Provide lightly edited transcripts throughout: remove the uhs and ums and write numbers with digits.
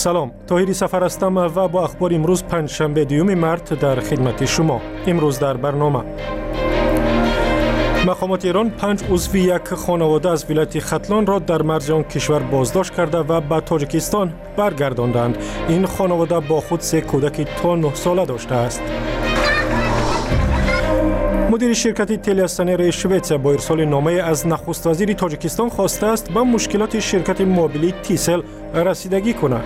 سلام، طاهری سفر هستم و با اخبار امروز پنجشنبه 2 مارس در خدمت شما. امروز در برنامه مقامات ایران 5 عضو یک خانواده از ولایت ختلان را در مرز آن کشور بازداشت کرده و به تاجیکستان برگرداندند. این خانواده با خود 3 کودک تا 9 ساله داشته است. مدیر شرکت تله‌سنر شویتس با ارسال نامه از نخست وزیر تاجیکستان خواسته است به مشکلات شرکت موبیلی تیسل رسیدگی کند.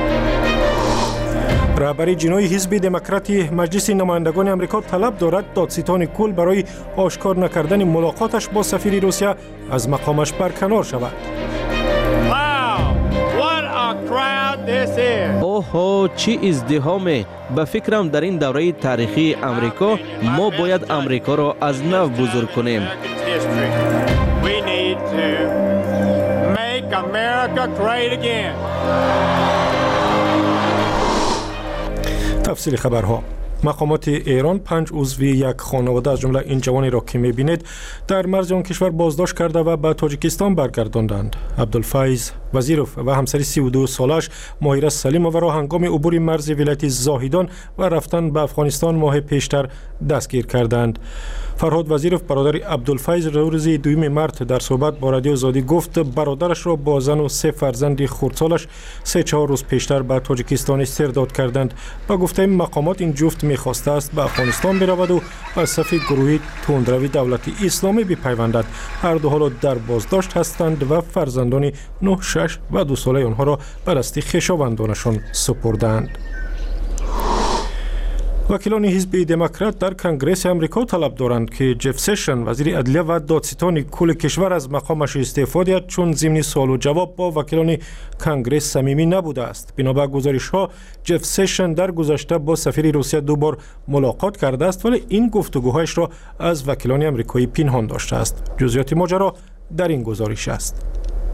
رهبر جنایی حزب دموکراتی مجلس نمایندگان آمریکا طلب دارد دادستان کل برای آشکار نکردن ملاقاتش با سفیر روسیه از مقامش برکنار شود. اوه چی ازدحامه! به فکرم در این دوره تاریخی آمریکا ما باید آمریکا را از نو بزرگ کنیم. تفصیل خبرها. مقامات ایران 5 عضو یک خانواده از جمله این جوانی را که می‌بینید در مرز آن کشور بازداشت کرده و به تاجیکستان برگرداندند. عبدالفیض وزیروف و همسری 32 سالش ماهره سلیمووا را هنگام عبور مرز ولایت زاهدان و رفتن به افغانستان ماه پیشتر دستگیر کردند. فرهاد وزیروف برادر عبدالفیض روز 2 مارس در صحبت با رادیو آزادی گفت برادرش را با زن و 3 فرزند خردسالش 3-4 روز پیشتر به تاجیکستان استرداد کردند. با گفته مقامات این جفت می‌خواسته است به افغانستان برود و به صف گروهی تندروی دولت اسلامی بپیوندد. هر دو حالا در بازداشت هستند و فرزندان 9، 6 و 2 ساله آنها را به دست خویشاوندانشان سپردند. وکیلان حزب دموکرات در کنگره آمریکا طلب دارند که جف سیشن وزیر عدلیه و دادستان کل کشور از مقامش استعفا دهد چون ضمن سوال و جواب با وکیلان کنگره صمیمی نبوده است. بنابر گزارش‌ها جف سیشن در گذشته با سفیر روسیه 2 بار ملاقات کرده است ولی این گفتگوهایش را از وکیلان آمریکایی پنهان داشته است. جزئیات ماجرا در این گزارش است.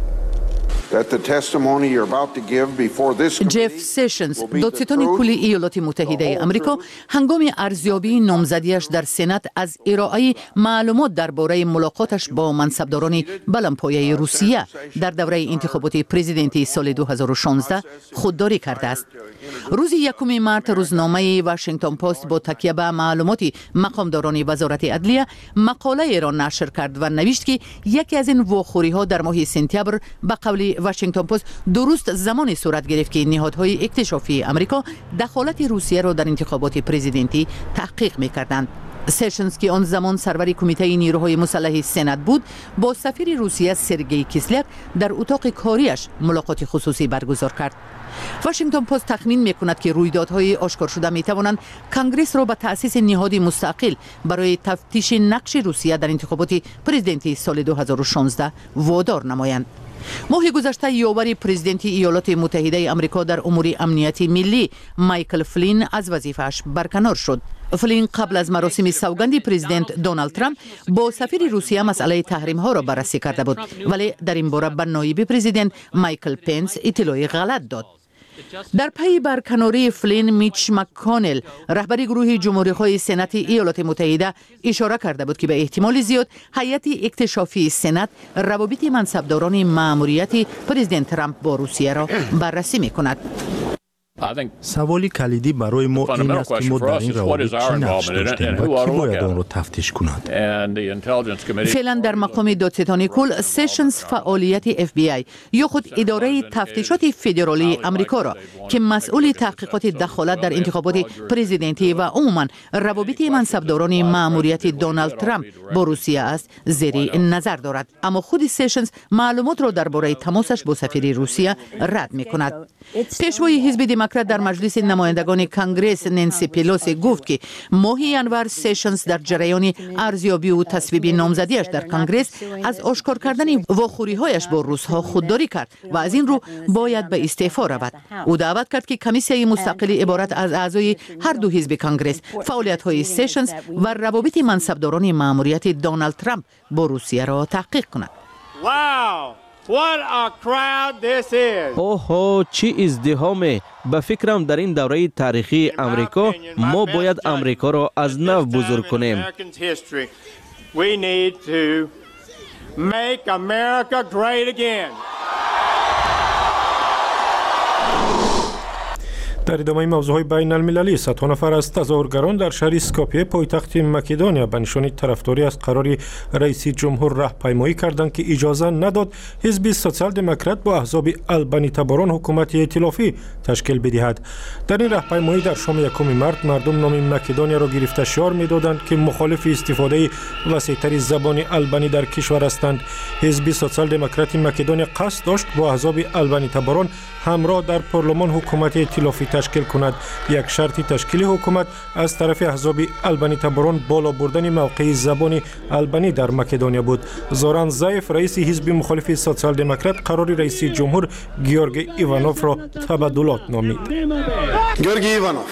جف سیشنز دادستان کلی ایالات متحده آمریکا هنگام ارزیابی نامزدیش در سنات از ارائه معلومات درباره ملاقاتش با منصبداران بلندپایه روسیه در دوره انتخابات پرزیدنتی سال 2016 خودداری کرده است. روز 1 مارس روزنامه واشنگتن پست با تکیه به معلومات مقامداران وزارت عدلیه مقاله را نشر کرد و نوشت که یکی از این واخوری‌ها در ماه سپتامبر به قول واشنگتن پست درست زمانی صورت گرفت که نهادهای اکتشافی آمریکا دخالت روسیه را در انتخابات پرزیدنتی تحقیق می‌کردند. سیشنز که آن زمان سرور کمیته نیروهای مسلح سنات بود با سفیر روسیه سرگئی کیسلیاک در اتاق کاریش ملاقات خصوصی برگزار کرد. واشنگتن پست تخمین می‌کند که رویدادهای آشکار شده می‌توانند کنگره را به تأسیس نهادی مستقل برای تفتیش نقش روسیه در انتخابات پرزیدنتی سال 2016 وادار نمایند. ماه گذشته یاور پرزیدنت ایالات متحده آمریکا در امور امنیتی ملی مایکل فلین از وظیفه‌اش برکنار شد. فلین قبل از مراسم سوگند پرزیدنت دونالد ترامپ با سفیر روسیه مسئله تحریم ها را بررسی کرده بود ولی در این باره به نایب پرزیدنت مایکل پنس اطلاع غلط داد. در پی برکناری فلین میچ مک‌کانل رهبر گروه جمهوری‌خواه سنات ایالات متحده اشاره کرده بود که به احتمال زیاد هیئت اکتشافی سنات روابط منصبداران مأموریت پرزیدنت ترامپ با روسیه را بررسی می‌کند. سوالی کلیدی برای ما این است که ما در این روابط چه نقش داشتیم و کی باید آن را تفتیش کند. فعلا در مقام دادستان کل سیشنز فعالیت FBI یا خود اداره تفتیشات فدرالی آمریکا را که مسئول تحقیقات دخالت در انتخابات پرزیدنتی و عموما روابط منصبداران مأموریت دونالد ترامپ با روسیه است زیر نظر دارد، اما خود سیشنز معلومات را درباره تماسش با سفیر روسیه رد می‌کند. پیشوای حزب دموکرات در مجلس نمایندگان کنگره نانسی پلوسی گفت که ماه ینور سیشنز در جریان ارزیابی و تصویب نامزدیش در کنگره از آشکار کردن واخوری‌هایش با روس‌ها خودداری کرد و از این رو باید به استعفا رود. او دعوت کرد که کمیسیون مستقل عبارت از اعضای هر دو حزب کنگره فعالیت‌های سیشنز و روابط منصبداران مأموریت دونالد ترامپ با روسیه را تحقیق کند. What a crowd this is. اوه چی ازدحامه! به فکرم در این دوره تاریخی آمریکا ما باید آمریکا را از نو بزرگ کنیم. We need to make America great again. در ادامه موضوعهای بین المللی 100 نفر از تظاهرگران در شهر اسکوپیه پایتخت مکدونیا به نشانه طرفداری از قرار رئیس جمهور راهپیمایی کردند که اجازه نداد حزب سوسیال دموکرات با احزاب آلبانی تباران حکومت ائتلافی تشکیل بدهد. در این راهپیمایی در شام 1 مارس مردم نام مکدونیا را گرفته شعار می‌دادند که مخالف استفاده وسیع‌تر زبان آلبانی در کشور هستند. حزب سوسیال دموکرات مکدونیا قصد داشت با احزاب آلبانی تباران همراه در پارلمان حکومت ائتلافی تشکیل کند. یک شرط تشکیل حکومت از طرف احزاب آلبانی تباران بالا بردن موقع زبان آلبانی در مکدونیا بود. زوران زایف رئیس حزب مخالف سوسیال دموکرات قرار رئیس جمهور گیورگی ایوانوف را تبادلات نامید. گیورگی ایوانوف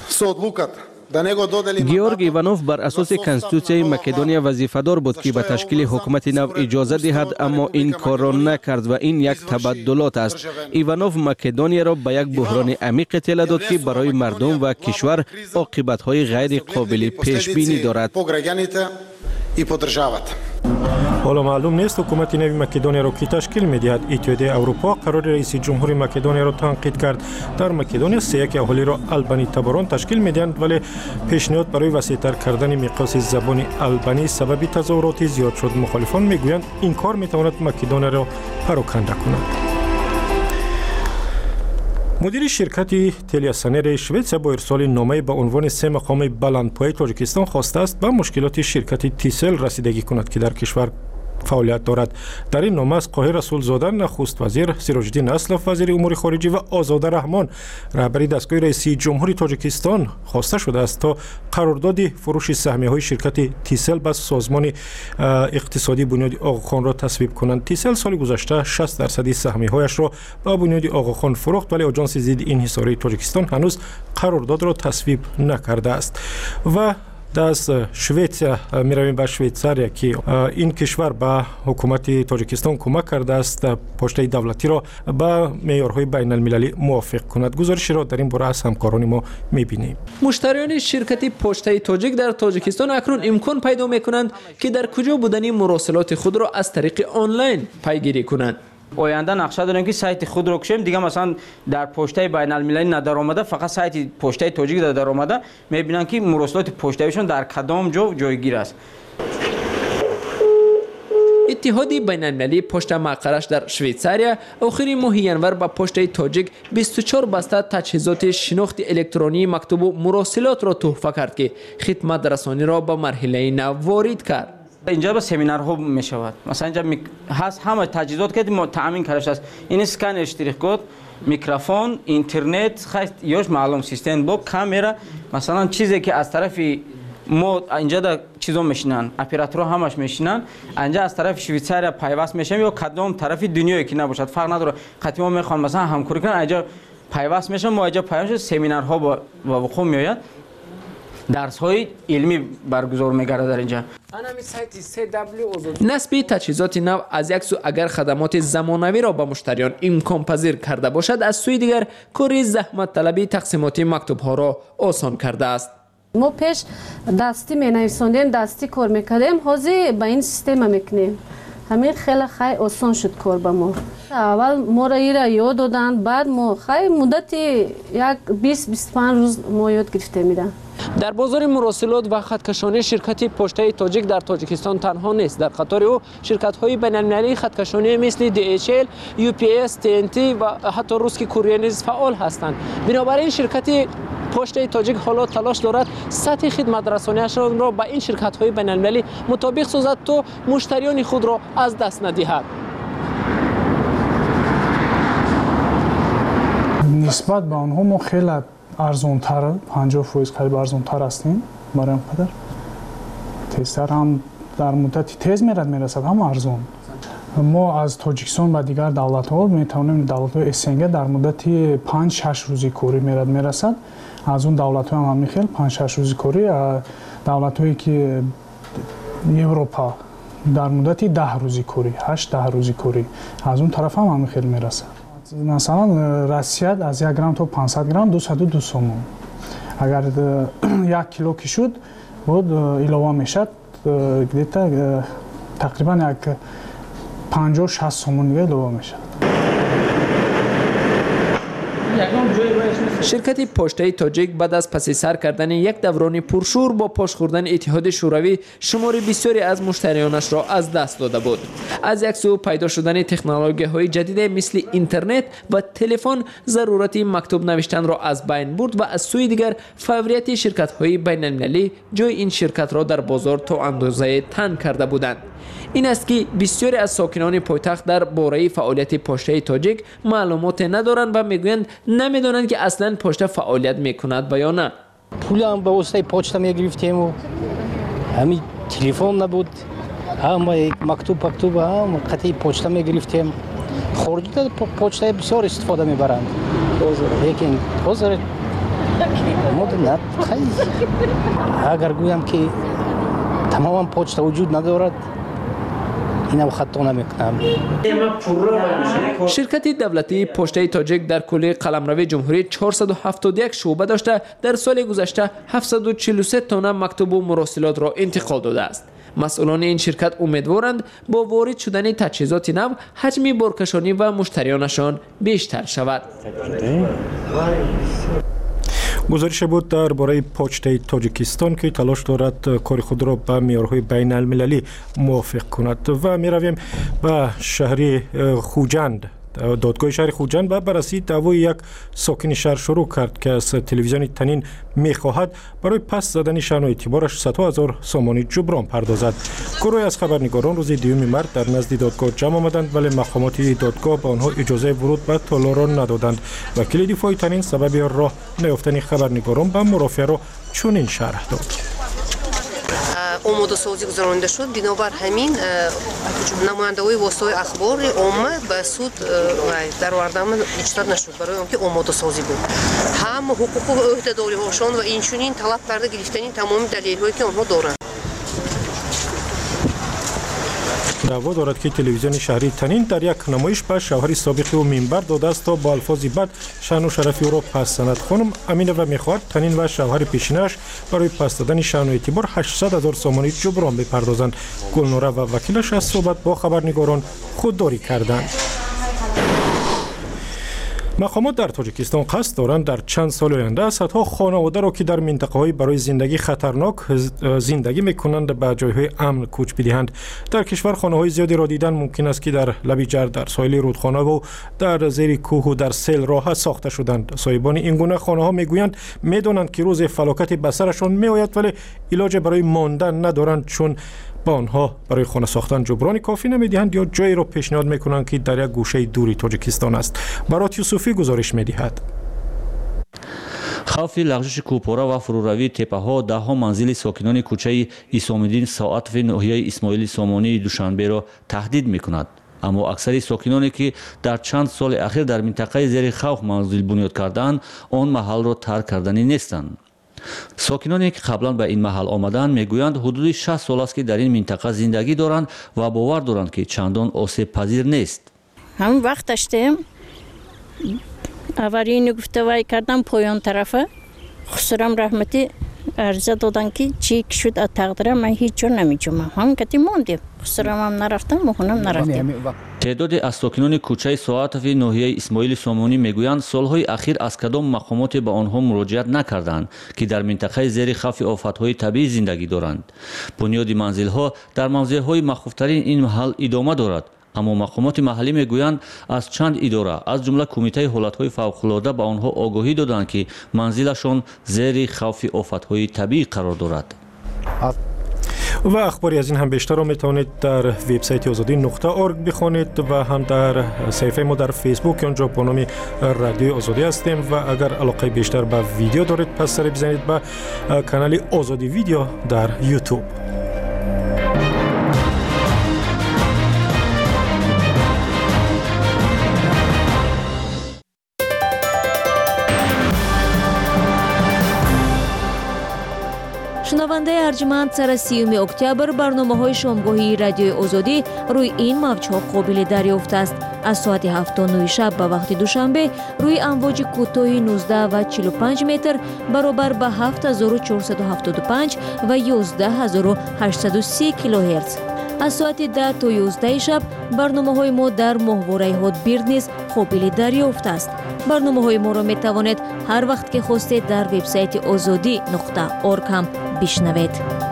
گیورگ ایوانوف بر اساس کنستیتوسیای مکدونیا وظیفه‌دار بود که به تشکیل حکومت نو اجازه دهد، اما این کار را نکرد و این یک تبادلات است. ایوانوف مکدونیا را به یک بحران عمیق اطلاع داد که برای مردم و کشور عاقبت‌های غیر قابل پیش بینی دارد. حالا معلوم نیست حکومت نوی مکدونیا را کی تشکیل می‌دهد. اتحادیه اروپا قرار رئیس جمهور مکدونیا را تنقید کرد. در مکدونیا 3 اهالی را آلبانی تباران تشکیل می‌دهند، ولی پیشنهاد برای وسیع‌تر کردن میقاس زبان آلبانی سبب تظاهرات زیاد شد. مخالفان میگویند این کار میتواند مکدونیا را پراکنده کند. مدیر شرکت تلیاسانر شویتس با ارسال نامه به عنوان 3 مقام بلندپایه تاجیکستان خواسته است به مشکلات شرکت تیسل رسیدگی کند که در کشور فعالیت دارد. در این نامه از قاهره رسولزاده نخست وزیر، سراج‌الدین اسلف وزیر امور خارجه و آزاده رحمان رهبری دستگاه رئیس جمهوری تاجیکستان خواسته شده است تا قرارداد فروش سهمیه‌های شرکت تیسل به سازمان اقتصادی بنیاد آقاخان را تصویب کنند. تیسل سال گذشته 60% سهمیه‌هایش را به بنیاد آقاخان فروخت، ولی آژانس ضد انحصاری تاجیکستان هنوز قرارداد را تصویب نکرده است. و از شویتس میرویم به شویتساریا که این کشور به حکومت تاجیکستان کمک کرده است پشته دولتی را به معیارهای بین المللی موافق کند. گزارشی را در این باره از همکاران ما میبینیم. مشتریان شرکت پشته تاجیک در تاجیکستان اکنون امکان پیدا میکنند که در کجا بودنی مراسلات خود را از طریق آنلاین پیگیری کنند. آینده نقشه داریم که سایت خود رو کشیم دیگه، مثلا در پشته بین المللی ندار آمده، فقط سایت پشته تاجیک در آمده میبینن که مراسلات پشتهشون در کدام جا جایگیر است. اتحادیه بین المللی پشت مقرش در شویتساریا آخر ماه ینور به پشته تاجیک 24 بسته تجهیزات شناخت الکترونی مکتوب و مراسلات را تحفه کرد که خدمت رسانی را به مرحله نو وارد کرد. اینجا به سمینارها می شود، مثلا اینجا هست همه تجهیزات که ما تامین کرده است. این اسکن اشتراک کد، میکروفون، اینترنت، خیلی یاش معلوم سیستم با کامera، مثلا چیزی که از طرف ما اینجا در چیزا میشینن، اپراتورها همش میشینن، اینجا از طرف شویتساریا پیوست میشیم یا کدام طرف دنیایی که نباشد فرق نداره. خاطر ما میخوان مثلا همکاری کنن، اینجا پیوست میشن، ما اینجا پیوست سمینارها با وقوع میآید. درس‌های علمی برگزار می‌گردد در اینجا. نصب تجهیزات نو از یک سو اگر خدمات زمانوی را به مشتریان امکان پذیر کرده باشد، از سوی دیگر کار زحمت طلبی تقسیمات مکتوب‌ها را آسان کرده است. ما پیش دستی می‌نویساندیم، دستی کار می‌کردیم، حاضر به این سیستم می‌کنیم. همین خیلی آسان شد کار به ما. اول ما را یاد دادن، بعد ما خیلی مدت یک 20-25 روز ما یاد گرفته میدن. در بازار مراسلات و خطکشانی شرکت پشته تاجیک در تاجیکستان تنها نیست. در قطار او شرکت‌های بین‌المللی خطکشانی مثل DHL، UPS، TNT و حتی روسکی کوریر نیز فعال هستند. بنابراین شرکت پشته تاجیک حالا تلاش دارد سطح خدمت رسانی‌اش را به این شرکت‌های بین‌المللی مطابق سازد تا مشتریان خود را از دست ندهد. نسبت به آنها ما خیلی ارزان‌تر، 50% قریب ارزان‌تر هستیم. برای این قدر تستر هم در مدت تیز میرسد، هم ارزان. ما از تاجیکستان به دیگر دولت‌ها میتوانیم دولت‌های اسنگ در مدت 5-6 روزی کاری میرسد. از اون دولت‌ها هم میخیل 5-6 روزی کاری، دولت‌هایی که اروپا در مدت 10 روزی کاری، 8-10 روزی کاری، از اون طرف هم میخیل میرسد. مثلا رسید از 1 گرم تا 500 گرم 202 سومون. اگر 1 کیلو که شد بود ایلوه میشد تقریبا یک 50-60 سومون دیگه ایلوه میشد. شرکت پشته‌ای تاجیک بعد از پس سر کردن یک دوران پرشور با پاش خوردن اتحاد شوروی شمار بسیاری از مشتریانش را از دست داده بود. از یک سو پیدا شدن تکنولوژی‌های جدید مثل اینترنت و تلفن ضرورت مکتوب نوشتن را از بین برد و از سوی دیگر فعالیت شرکت‌های بین‌المللی جای این شرکت را در بازار تا اندازه تنگ کرده بودند. این است که بسیاری از ساکنان پایتخت در باره فعالیت پشته تاجیک معلومات ندارند و میگویند نمیدانند که اصلا پشته فعالیت میکند یا نه. پول هم به واسطه پشته میگرفتیم و همین تلفن نبود، هم یک مکتوب هم قطعی پشته میگرفتیم. خارجی پشته بسیار استفاده میبرند، لیکن حاضر نه خیلی اگر گویم که تماما پشته وجود ندارد اینم خطا نمیکنم. شرکت دولتی پشته تاجیک در کل قلمرو جمهوری 471 شعبه داشته در سال گذشته 743 تن مکتوب و مراسلات را انتقال داده است. مسئولان این شرکت امیدوارند با وارد شدن تجهیزات نو حجم بارکشانی و مشتریانشان بیشتر شود. گزارش بود درباره پشته تاجیکستان که تلاش دارد کار خود را به معیارهای بین المللی موافق کند. و می رویم به شهر خوجند. دادگاه شهر خوجند به بررسی دعوای یک ساکن شهر شروع کرد که از تلویزیون تنین می خواهد برای پس زدن شأن و اعتبارش 100,000 سامانی جبران پردازد. گروهی از خبرنگاران روز 2 مارس در نزد دادگاه جمع آمدند ولی مقامات دادگاه به آنها اجازه ورود به تالار را ندادند. وکیل دفاع تنین سبب راه نیافتن خبرنگاران به مرافعه را چنین شرح داد. آماده سازی گذرانده شد، بنابر همین نماینده‌های واسطه اخبار عامه به سود در آوردن اجرا نشد برای آنکه آماده سازی بود. هم حقوق و عهده‌داری‌هاشان و اینچنین طلب کرده گرفتن تمام دلایلی که آنها دارند. دعوا دارد که تلویزیون شهری تنین در یک نمایش به شوهر سابق او منبر داده است تا با الفاظ بد شأن و شرف او را پس زند. خانم امینه و میخواهد تنین و شوهر پیشینش برای پس دادن شأن و اعتبار 800,000 سامانی جبران بپردازند. گلنوره و وکیلش از صحبت با خبرنگاران خودداری کردند. مقامات در تاجیکستان قصد دارند در چند سال آینده صدها خانواده را که در منطقه‌های برای زندگی خطرناک زندگی می‌کنند به جای‌های امن کوچ بدهند. در کشور خانه‌های زیادی را دیدن ممکن است که در لب جر، در ساحل رودخانه و در زیر کوه و در سیل راحت ساخته شدند. صاحبان این گونه خانه‌ها میگویند می‌دانند که روز فلاکت به سرشان می‌آید ولی علاج برای ماندن ندارند، چون با آنها برای خانه ساختن جبران کافی نمیدهند یا جایی را پیشنهاد میکنند که در یک گوشه دوری تاجیکستان است. برات یوسفی گزارش میدهد. خوف لغزش کوپورا و فروروی تپه‌ها ده‌ها منزل ساکنان کوچه عیسام‌الدین ساعت و ناحیه اسماعیل سامانی دوشنبه را تهدید میکند. اما اکثر ساکنانی که در چند سال اخیر در منطقه زیر خوف منزل بنیاد کردند آن محل را ترک کردنی نیستند. ساکنانی که قبلا به این محل آمدند میگویند حدود 60 سال است که در این منطقه زندگی دارند و باور دارند که چندان آسیب پذیر نیست. همون وقت داشتیم اولی گفتگو کردم پایان طرفه خسرم رحمتی عرضه دادن که چی شد از تقدیرم من هیچ جا نمیجومم. هم کتی موندیم، خسرم هم نرفتم، مخونم نرفتیم. تعداد از ساکنان کوچه ساعت و ناحیه اسماعیل سامانی میگویند سالهای اخیر از کدام مقامات به آنها مراجعت نکردند که در منطقه زیر خوف آفت‌های طبیعی زندگی دارند. بنیاد منزل‌ها در موضع‌های مخوفترین این محل ادامه دارد. اما مقامات محلی میگویند از چند اداره از جمله کمیته حالت‌های فوق‌العاده به آنها آگاهی دادند که منزلشان زیر خوف آفت‌های طبیعی قرار دارد. و اخباری از این هم بیشتر را میتوانید در وبسایت azadi.org بخوانید و هم در صفحه ما در فیسبوک آنجا با نام رادیو آزادی هستیم و اگر علاقه بیشتر به ویدیو دارید پس سر بزنید به کانال آزادی ویدیو در یوتیوب. شنونده ارجمند سر 30 اکتبر برنامه‌های شامگاهی رادیو آزادی روی این موج‌ها قابل دریافت است. از ساعت 7:09 شب به وقت دوشنبه روی امواج کوتاه 19 و 45 متر برابر به 7475 و 11830 کیلوهرتز. از ساعت 10 تا 11 شب برنامه‌های ما در ماهواره هاتبیرد نیز قابل دریافت است. برنامه‌های ما را می‌توانید هر وقت که خواستید در وبسایت azadi.org هم بشنوید.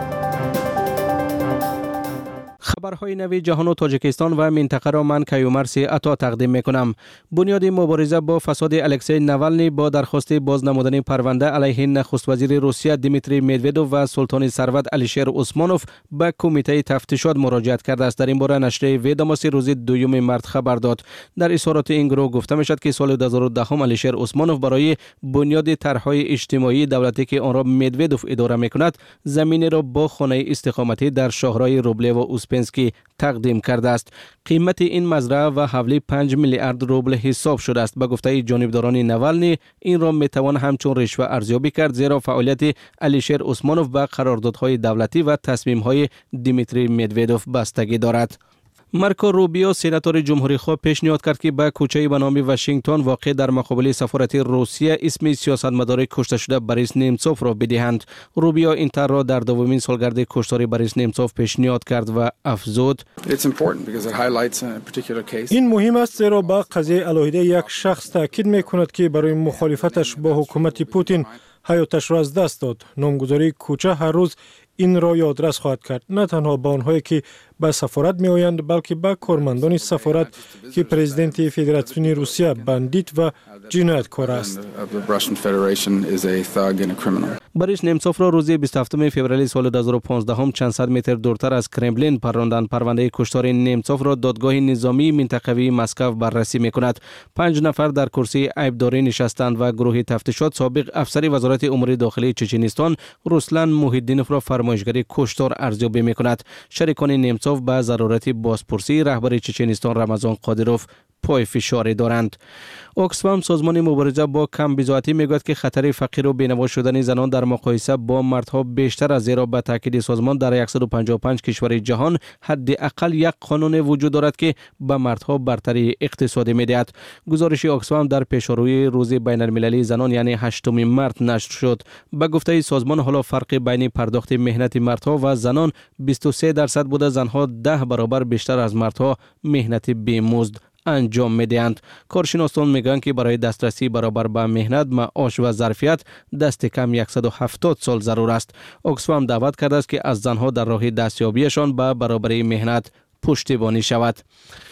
خبرهای نوی جهان و تاجیکستان و منطقه را من کیومرسی عطا تقدیم میکنم. بنیاد مبارزه با فساد الکسی ناولنی با درخواست بازنمودن پرونده علیه نخست وزیر روسیه دیمیتری مدودوف و سلطان ثروت الشیر عثمانوف به کمیته تفتیشات مراجعت کرده است. در این باره نشریه ویداماسی روز 2 مارس خبر داد. در اظهارات این گروه گفته میشد که سال 2010 الشیر عثمانوف برای بنیاد طرحهای اجتماعی دولتی که آن را مدودوف اداره میکند زمین را با خانه استقامتی در شاهراه روبلو و اوسپنسکی تقدیم کرده است. قیمت این مزرعه و حوالی 5 میلیارد روبل حساب شده است. به گفته جانبداران ناولنی این را میتوان همچون رشوه ارزیابی کرد زیرا فعالیت الشیر عثمانوف به قراردادهای دولتی و تصمیم‌های دیمیتری مدودوف بستگی دارد. مارکو روبیو سناتور جمهوری خواه پیشنهاد کرد که به کوچه‌ای به نام واشنگتن واقع در مقابل سفارت روسیه اسم سیاستمدار کشته شده بوریس نیمچوف را بدهند. روبیو این طرح را در دومین سالگرد کشتار بوریس نیمچوف پیشنهاد کرد و افزود: این مهم است زیرا با قضیه علیحده یک شخص تاکید می‌کند که برای مخالفتش با حکومت پوتین حیاتش را از دست داد. نامگذاری کوچه هر روز این را یادرس خواهد کرد، نه تنها به آنهایی که به سفارت می آیند بلکه به کارمندان سفارت که پرزیدنت فدراسیون روسیه بندیت و جنایتکار است. بوریس نیمچوف را روز 27 فوریه سال 2015 هم چند صد متر دورتر از کرملین پراندند. پرونده کشتار نیمچوف را دادگاه نظامی منطقوی مسکو بررسی می کند. 5 نفر در کرسی عیبداری نشستند و گروه تفتیشات سابق افسر وزارت امور داخلی چچنستان روسلان موحدینوف را فرمایشگری کشتار ارزیابی می کند. شریکان نیمچوف به ضرورت بازپرسی رهبر چچنستان رمضان قادروف پای فشاری دارند. اوکسفام سازمان مبارزه با کم بضاعتی میگوید که خطر فقیر و بینوا شدن زنان در مقایسه با مردها بیشتر است زیرا به تاکید سازمان در 155 کشور جهان حداقل یک قانون وجود دارد که به مردها برتری اقتصادی میدهد. گزارش اوکسفام در پیشروی روز بین المللی زنان یعنی 8 مارس نشر شد. به گفته سازمان حالا فرق بین پرداخت مهنت مردها و زنان 23% بوده. زنها 10 برابر بیشتر از مردها مهنت بی‌مزد انجام میدهند. کارشناسان میگن که برای دسترسی برابر به مهنت، معاش و ظرفیت دست کم 170 سال ضرور است. اوکسفام دعوت کرده است که از زنها در راه دستیابیشان به برابری مهنت پشتیبانی شود.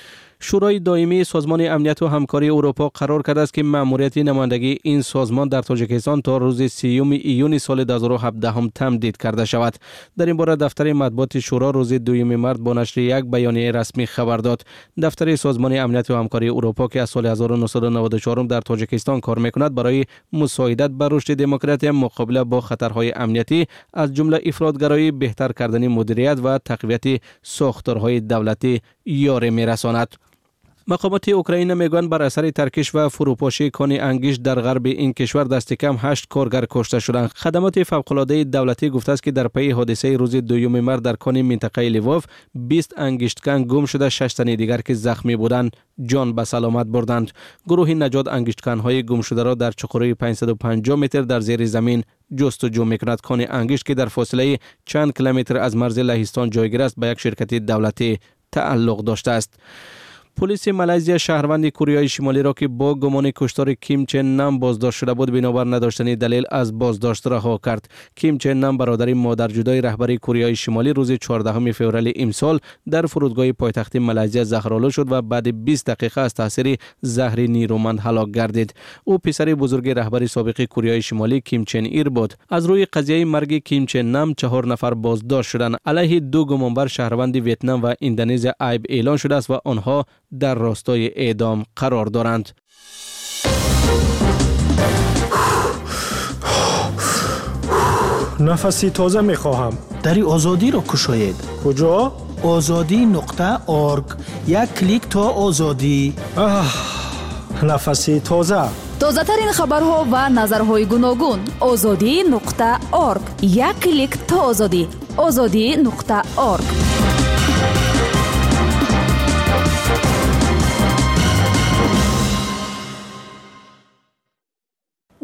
شورای دائمی سازمان امنیت و همکاری اروپا قرار کرده است که مأموریت نمایندگی این سازمان در تاجیکستان تا روز 30 ایون سال 2017 هم تمدید کرده شود. در این باره دفتر مطبوعات شورا روز 2 مارس با نشر یک بیانیه رسمی خبر داد. دفتر سازمان امنیت و همکاری اروپا که از سال 1994 در تاجیکستان کار میکند برای مساعدت بر رشد دموکراسی مقابله با خطرهای امنیتی از جمله افراطگرایی، بهتر کردن مدیریت و تقویت ساختارهای دولتی یاری میرساند. مقامات اوکراین میگویند بر اثر ترکش و فروپاشی کان انگیش در غرب این کشور دست کم 8 کارگر کشته شدند. خدمات فوق‌العاده دولتی گفته است که در پی حادثه روز 2 مارس در کان منطقه لیووف 20 انگشتکن گم شده، 6 تن دیگر که زخمی بودند جان به سلامت بردند. گروه نجات انگشتکن‌های گم شده را در چقره 550 متر در زیر زمین جستجو میکند. کان انگشت که در فاصله چند کیلومتر از مرز لهستان جایگیر است به یک شرکت دولتی تعلق داشته است. پلیس مالزی شهروند کره شمالی را که با گمان کشتار کیم چن نام بازداشت شده بود بنابر نداشتن دلیل از بازداشت رها کرد. کیم چن نام برادر مادرجدای رهبر کره شمالی روز 14 فوریه امسال در فرودگاه پایتخت مالزی زهرآلود شد و بعد 20 دقیقه از تاثیر زهر نیرومند هلاک گردید. او پسر بزرگ رهبر سابق کره شمالی کیم چن ایر بود. از روی قضیه مرگ کیم چن نام 4 نفر بازداشت شدند. علیه 2 گمانبر شهروند ویتنام و اندونزی عیب اعلان شده است و آنها در راستای اعدام قرار دارند. نفسی تازه میخواهم. دری آزادی را کشاید. کجا؟ azadi.org. یک کلیک تا آزادی. نفسی تازه. تازه ترین خبرها و نظرهای گوناگون. azadi.org. یک کلیک تا آزادی. azadi.org.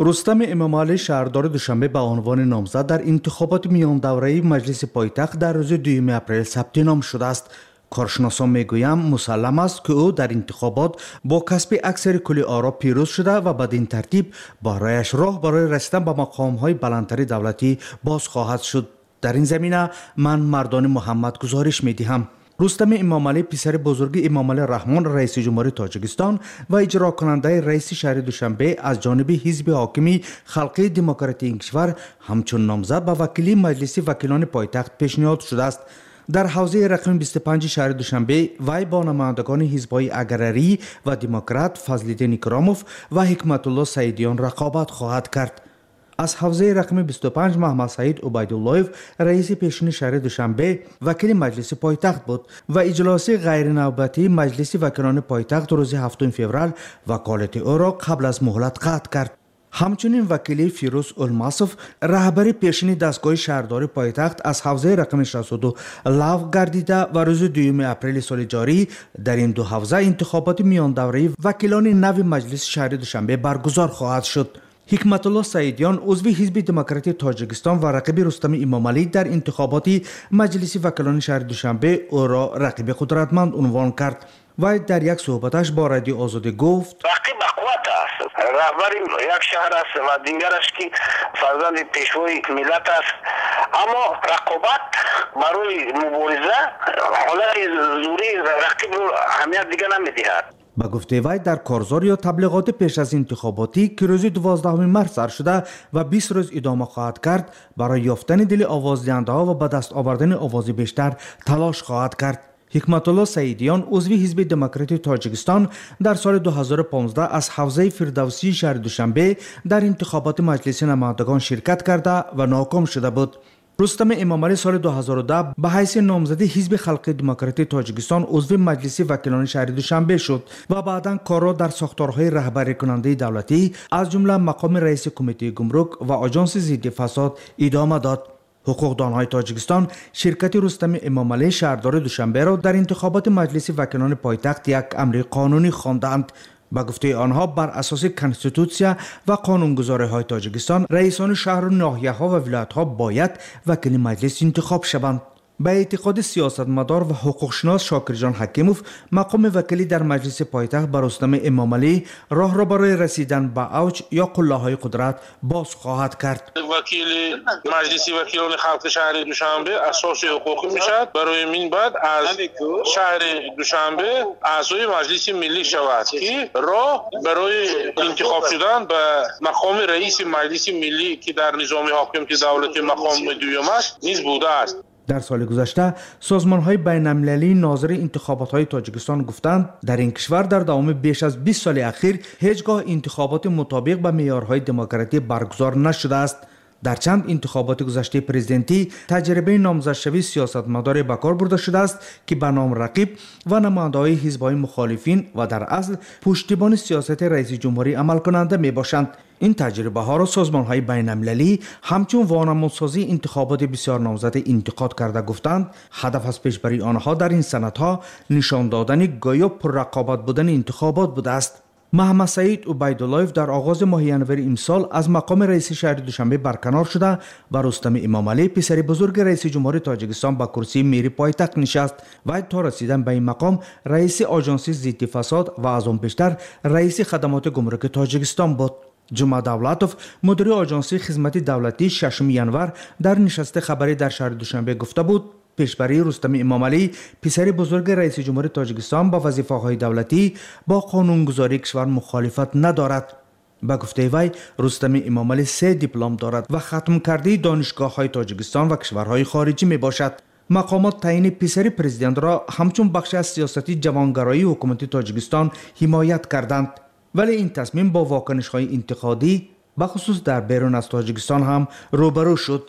رستم امامعلی شهردار دوشنبه به عنوان نامزد در انتخابات میان دوره‌ای مجلس پایتخت در روز 2 اپریل ثبت نام شده است. کارشناسان میگویند مسلم است که او در انتخابات با کسب اکثر کلی آرا پیروز شده و بدین ترتیب برایش راه برای رسیدن به مقام‌های بلندتر دولتی باز خواهد شد. در این زمینه من مردان محمد گزارش می‌دهم. رستم امامعلی پسر بزرگ امامعلی رحمان رئیس جمهوری تاجیکستان و اجرا کننده رئیس شهر دوشنبه از جانب حزب حاکمی خلقی دموکراتیک این کشور همچون نامزد به وکیلی مجلس وکیلان پایتخت پیشنهاد شده است. در حوزه رقم 25 شهر دوشنبه وی با نمایندگان حزب‌های اگرری و دموکرات فضل‌الدین اکراموف و حکمت الله سعیدیان رقابت خواهد کرد. از حوزه رقم 25 محمد سعید عبیداللهیف رئیس پیشین شهر دوشنبه وکیل مجلس پایتخت بود و اجلاس غیر نوبتی مجلس وکیلان پایتخت روز 7 فوریه وکالت او را قبل از مهلت قطع کرد. همچنین وکیل فیروز الماسوف رهبر پیشین دستگاه شهرداری پایتخت از حوزه رقم 62 لغو گردیده و روز 2 اپریل سال جاری در این دو حوزه انتخابات میان دوره‌ای وکیلان نو مجلس شهر دوشنبه برگزار خواهد شد. حکمت الله سعیدیان عضو حزب دموکراتیک تاجیکستان و رقیب رستم امامعلی در انتخابات مجلس وکیلان شهر دوشنبه او را رقیب قدرتمند عنوان کرد. و در یک صحبتش با رادیو آزادی گفت رقیب قوت است، رهبر یک شهر است و دیگرش که فرزند پیشوای ملت است، اما رقابت برای مبارزه حالت زوری رقیب رو اهمیت دیگه نمیدهد. با گفته وی در کارزار یا تبلیغات پیش از انتخاباتی که روز 12 مارس سر شده و 20 روز ادامه خواهد کرد برای یافتن دل آوازدهنده‌ها و به دست آوردن آواز بیشتر تلاش خواهد کرد. حکمت الله سعیدیان عضو حزب دموکراتیک تاجیکستان در سال 2015 از حوزه فردوسی شهر دوشنبه در انتخابات مجلس نمایندگان شرکت کرده و ناکام شده بود. رستم امامعلی سال 2010 به حیث نامزد حزب خلقی دموکراتیک تاجیکستان عضو مجلس وکیلان شهر دوشنبه شد و بعدا کار را در ساختارهای رهبری کننده دولتی از جمله مقام رئیس کمیته گمرک و آژانس ضد فساد ادامه داد. حقوقدانهای تاجیکستان شرکت رستم امامعلی شهردار دوشنبه را در انتخابات مجلس وکیلان پایتخت یک امر قانونی خواندند. با گفته آنها بر اساس کنستیتوسیا و قانونگذاری های تاجیکستان رئیسان شهر و ناحیه ها و ولایت ها باید وکیل مجلس انتخاب شوند. به اعتقاد سیاستمدار و حقوقشناس شاکرجان حکیموف مقام وکیلی در مجلس پایتخت بر رستم امامعلی راه را برای رسیدن به اوج یا قله‌های قدرت باز خواهد کرد. وکیل مجلس وکیلان خلق شهر دوشنبه اساس حقوقی میشد. برای این بعد از شهر دوشنبه اعضای مجلس ملی شود که راه برای انتخاب شدن به مقام رئیس مجلس ملی که در نظام حاکم که دولت مقام دوم است نیز بوده است. در سال گذشته سازمان‌های بین‌المللی ناظر انتخابات‌های تاجیکستان گفتند در این کشور در دوام بیش از 20 سال اخیر هیچگاه انتخابات مطابق با معیارهای دموکراسی برگزار نشده است. در چند انتخابات گذشته پرزیدنتی تجربه نامزدشوی سیاستمدار به کار برده شده است که به نام رقیب و نماینده‌های حزب‌های مخالفین و در اصل پشتیبان سیاست رئیس جمهوری عمل کننده میباشند. این تجربه ها را سازمان های بین المللی همچون وانمودسازی انتخابات بسیار نامزد انتقاد کرده گفتند هدف از پیشبری آنها در این سندها نشان دادن گویا پر رقابت بودن انتخابات بوده است. محمد سعید عبیداللهیف در آغاز ماه ژانویه امسال از مقام رئیس شهر دوشنبه برکنار شده و رستم امامعلی پسر بزرگ رئیس جمهوری تاجیکستان با کرسی میر پایتخت نشست و تا رسیدن به این مقام رئیس آژانس ضد فساد و از آن پیشتر رئیس خدمات گمرک تاجیکستان بود. جمعه دولتوف مدیر آژانس خدمات دولتی 6 ژانویه در نشست خبری در شهر دوشنبه گفته بود پیشبری رستم امامعلی پسر بزرگ رئیس جمهوری تاجیکستان با وظیفه‌های دولتی با قانونگذاری کشور مخالفت ندارد. با گفته وی رستم امامعلی 3 دیپلم دارد و ختم کرده دانشگاه‌های تاجیکستان و کشورهای خارجی می باشد. مقامات تعیین پسر پرزیدنت را همچون بخش از سیاست جوانگرایی حکومت تاجیکستان حمایت کردند. ولی این تصمیم با واکنش‌های انتقادی بخصوص در بیرون از تاجیکستان هم روبرو شد.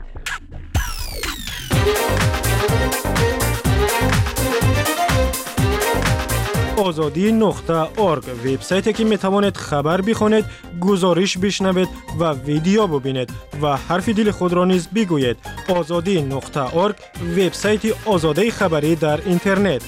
azadi.org وبسایتی که میتوانید خبر بخونید، گزارش بشنوید و ویدیو ببینید و حرف دل خود را نیز بگویید. azadi.org وبسایت آزادی خبری در اینترنت.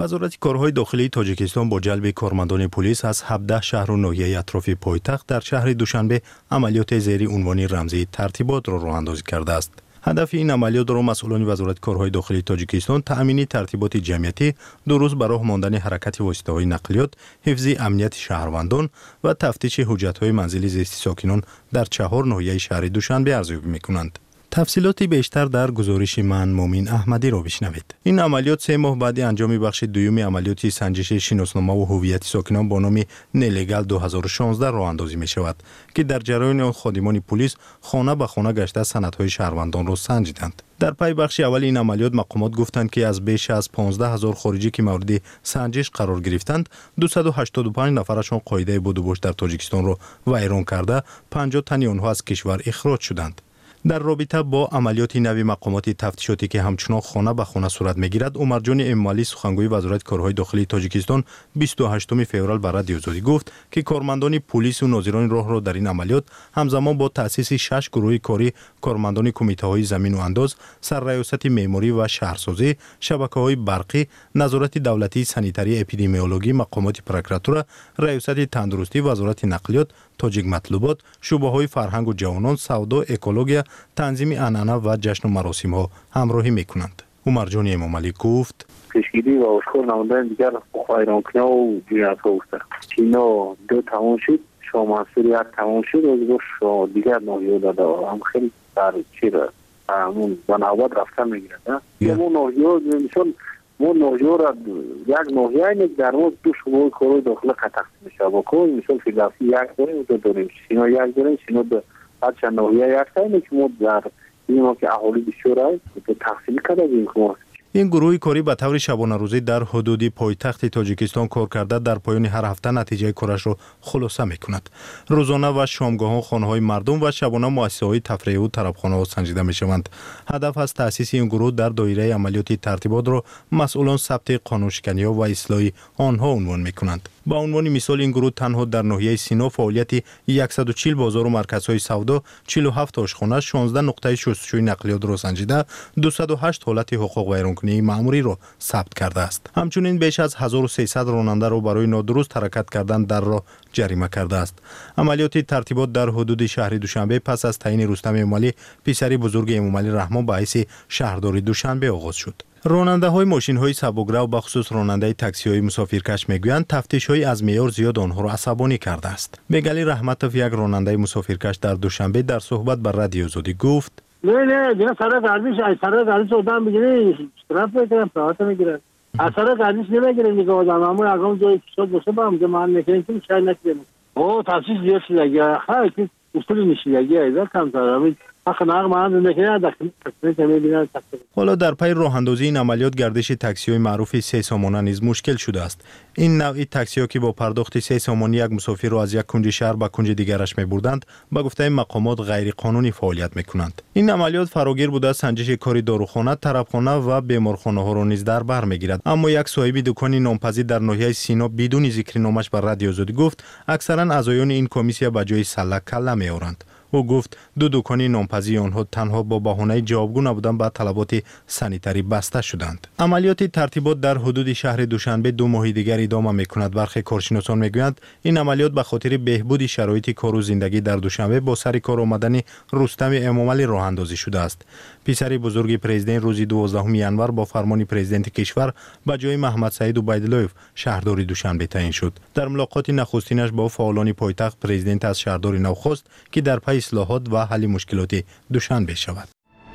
وزارت کارهای داخلی تاجیکستان با جلب کارمندان پلیس از 17 شهر و ناحیه اطراف پایتخت در شهر دوشنبه عملیات زیر عنوان رمزی ترتیبات را راه اندازی کرده است. هدف این عملیات را مسئولان وزارت کارهای داخلی تاجیکستان تأمین ترتیبات جمعیتی، درست به راه ماندن حرکت واسطه‌های نقلیات، حفظ امنیت شهروندان و تفتیش حجت‌های منزلی زیستی ساکنان در 4 ناحیه شهر دوشنبه ارزیابی می‌کنند. تفصیلاتی بیشتر در گزارش من مومین احمدی را بشنوید. این عملیات 3 ماه بعد انجام بخش دوم عملیات سنجش شناسنامه و هویت ساکنان با نام نلگال 2016 راه اندازی می شود که در جریان آن خادمان پلیس خانه به خانه گشته سندهای شهروندان را سنجیدند. در پی بخش اول این عملیات مقامات گفتند که از بیش از 15000 خارجی که مورد سنجش قرار گرفتند 285 نفرشان قاعده بود و باش در تاجیکستان را ویران کرده 50 تن آنها از کشور اخراج شدند. در رابطه با عملیات نوی مقامات تفتیشاتی که همچنان خانه به خانه صورت میگیرد، عمرجان امالی سخنگوی وزارت کارهای داخلی تاجیکستان 28 فوریه بر رادیو آزادی گفت که کارمندان پلیس و ناظران راه را در این عملیات همزمان با تأسیس 6 گروه کاری کارمندان کمیته‌های زمین و انداز، سرریاست معماری و شهرسازی، شبکه‌های برقی، نظارت دولتی سانیتری اپیدمیولوژی، مقامات پروکراتور، ریاست تندرستی، وزارت نقلیات، تاجیک مطلوبات، شعبه‌های فرهنگ و جوانان، سودا، اکولوژی، تنظیم عنعنه و جشن و مراسم‌ها همراهی می‌کنند. عمرجان امامعلی گفت: پیشگیری و اشکال نمودن دیگر خیرانکنه و جنایت‌ها است. اینا 2 تمام شد، شما مسئول 1 تمام شد و باش دیگر ناحیه داده هم خیلی بر چیره همون بنابرای رفتن میگیرد. اون ناحیه مثلا ما ناحیه را یک ناحیه اینه در اون 2 شعبه کارهای داخلی تقسیم میشه. با کل مثلا فیلافی 1 داریم و 2 داریم، سینا 1 داریم، سینا به بعد چند ناحیه 1 تاییم که ما در این ما که اهالی بسیار است تقسیم کردیم که ما این گروه کاری به طور شبانه روزی در حدود پایتخت تاجیکستان کار کرده در پایان هر هفته نتیجه کارش را خلاصه می‌کند. روزانه و شامگاهان خانه‌های مردم و شبانه مؤسسه‌های تفریحی و طربخانه‌ها سنجیده می‌شوند. هدف از تأسیس این گروه در دایره عملیات ترتیبات را مسئولان ثبت قانونشکنی‌ها و اصلاح آنها عنوان می‌کنند. با عنوان مثال این گروه تنها در ناحیه سینا فعالیت 140 بازار و مرکزهای سودا، 47 آشخانه، 16 نقطه شستشوی نقلیات را سنجیده 208 حالت حقوق ویرانکنی مأموری را ثبت کرده است. همچنین بیش از 1300 راننده را برای نادرست حرکت کردن در راه جریمه کرده است. عملیات ترتیبات در حدود شهر دوشنبه پس از تعیین رستم امامعلی پسر بزرگ امامعلی رحمان به حیث شهرداری دوشنبه آغاز شد. راننده های ماشین های سبکرو به خصوص راننده تاکسی های مسافرکش میگویند تفتیش های از معیار زیاد آنها را عصبانی کرده است. بگلی رحمتوف یک راننده مسافرکش در دوشنبه در صحبت با رادیو آزادی گفت: نه دیگه سر گردش آدم بگیره اشتراف بکنم پرات میگیرن. اثر گردش نمیگیره دیگه آدم اما اگه جای شد باشه با هم من میکنیم که شاید نکنیم. او تاسیس زیاد شده خیلی که اصول نشیدگی ایده کم داره. حالا در پی راه اندازی این عملیات گردش تاکسی های معروف 3 سامانه نیز مشکل شده است. این نوعی تاکسی ها که با پرداخت 3 سامانی یک مسافر را از یک کنج شهر به کنج دیگرش میبردند به گفته مقامات غیر قانونی فعالیت میکنند. این عملیات فراگیر بوده سنجش کاری داروخانه، طربخانه و بیمارخانه ها را نیز در بر میگیرد. اما یک صاحب دکان نامپذیر در ناحیه سینا بدون ذکر نامش بر رادیو آزادی گفت اکثرا اعضایان این کمیسیون به جای سله کله میآورند. او گفت 2 دکان نامپذیر آنها تنها با بهانه جوابگو نبودن به طلبات سانیتری بسته شدند. عملیات ترتیبات در حدود شهر دوشنبه 2 ماه دیگر ادامه میکند. برخی کارشناسان میگویند این عملیات به خاطر بهبود شرایط کار و زندگی در دوشنبه با سر کار آمدن رستم امامعلی راه اندازی شده است. پسر بزرگ پرزیدنت روز 12 ینور با فرمان پرزیدنت کشور به جای محمد سعید عبیداللهیف شهرداری دوشنبه تعیین شد. در ملاقات نخستینش با فعالان پایتخت پرزیدنت از شهرداری نو خواست که در پی اصلاحات و حل مشکلات دوشنبه شود.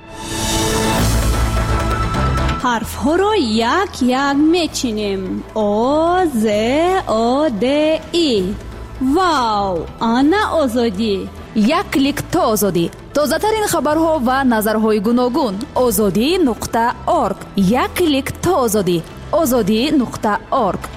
حرف ها را یک یک میچینیم. او ز او د ای. واو، آنا آزادی. یک کلیک تا آزادی. تازه ترین خبرها و نظرهای گوناگون. azadi.org. یک کلیک تا آزادی. azadi.org.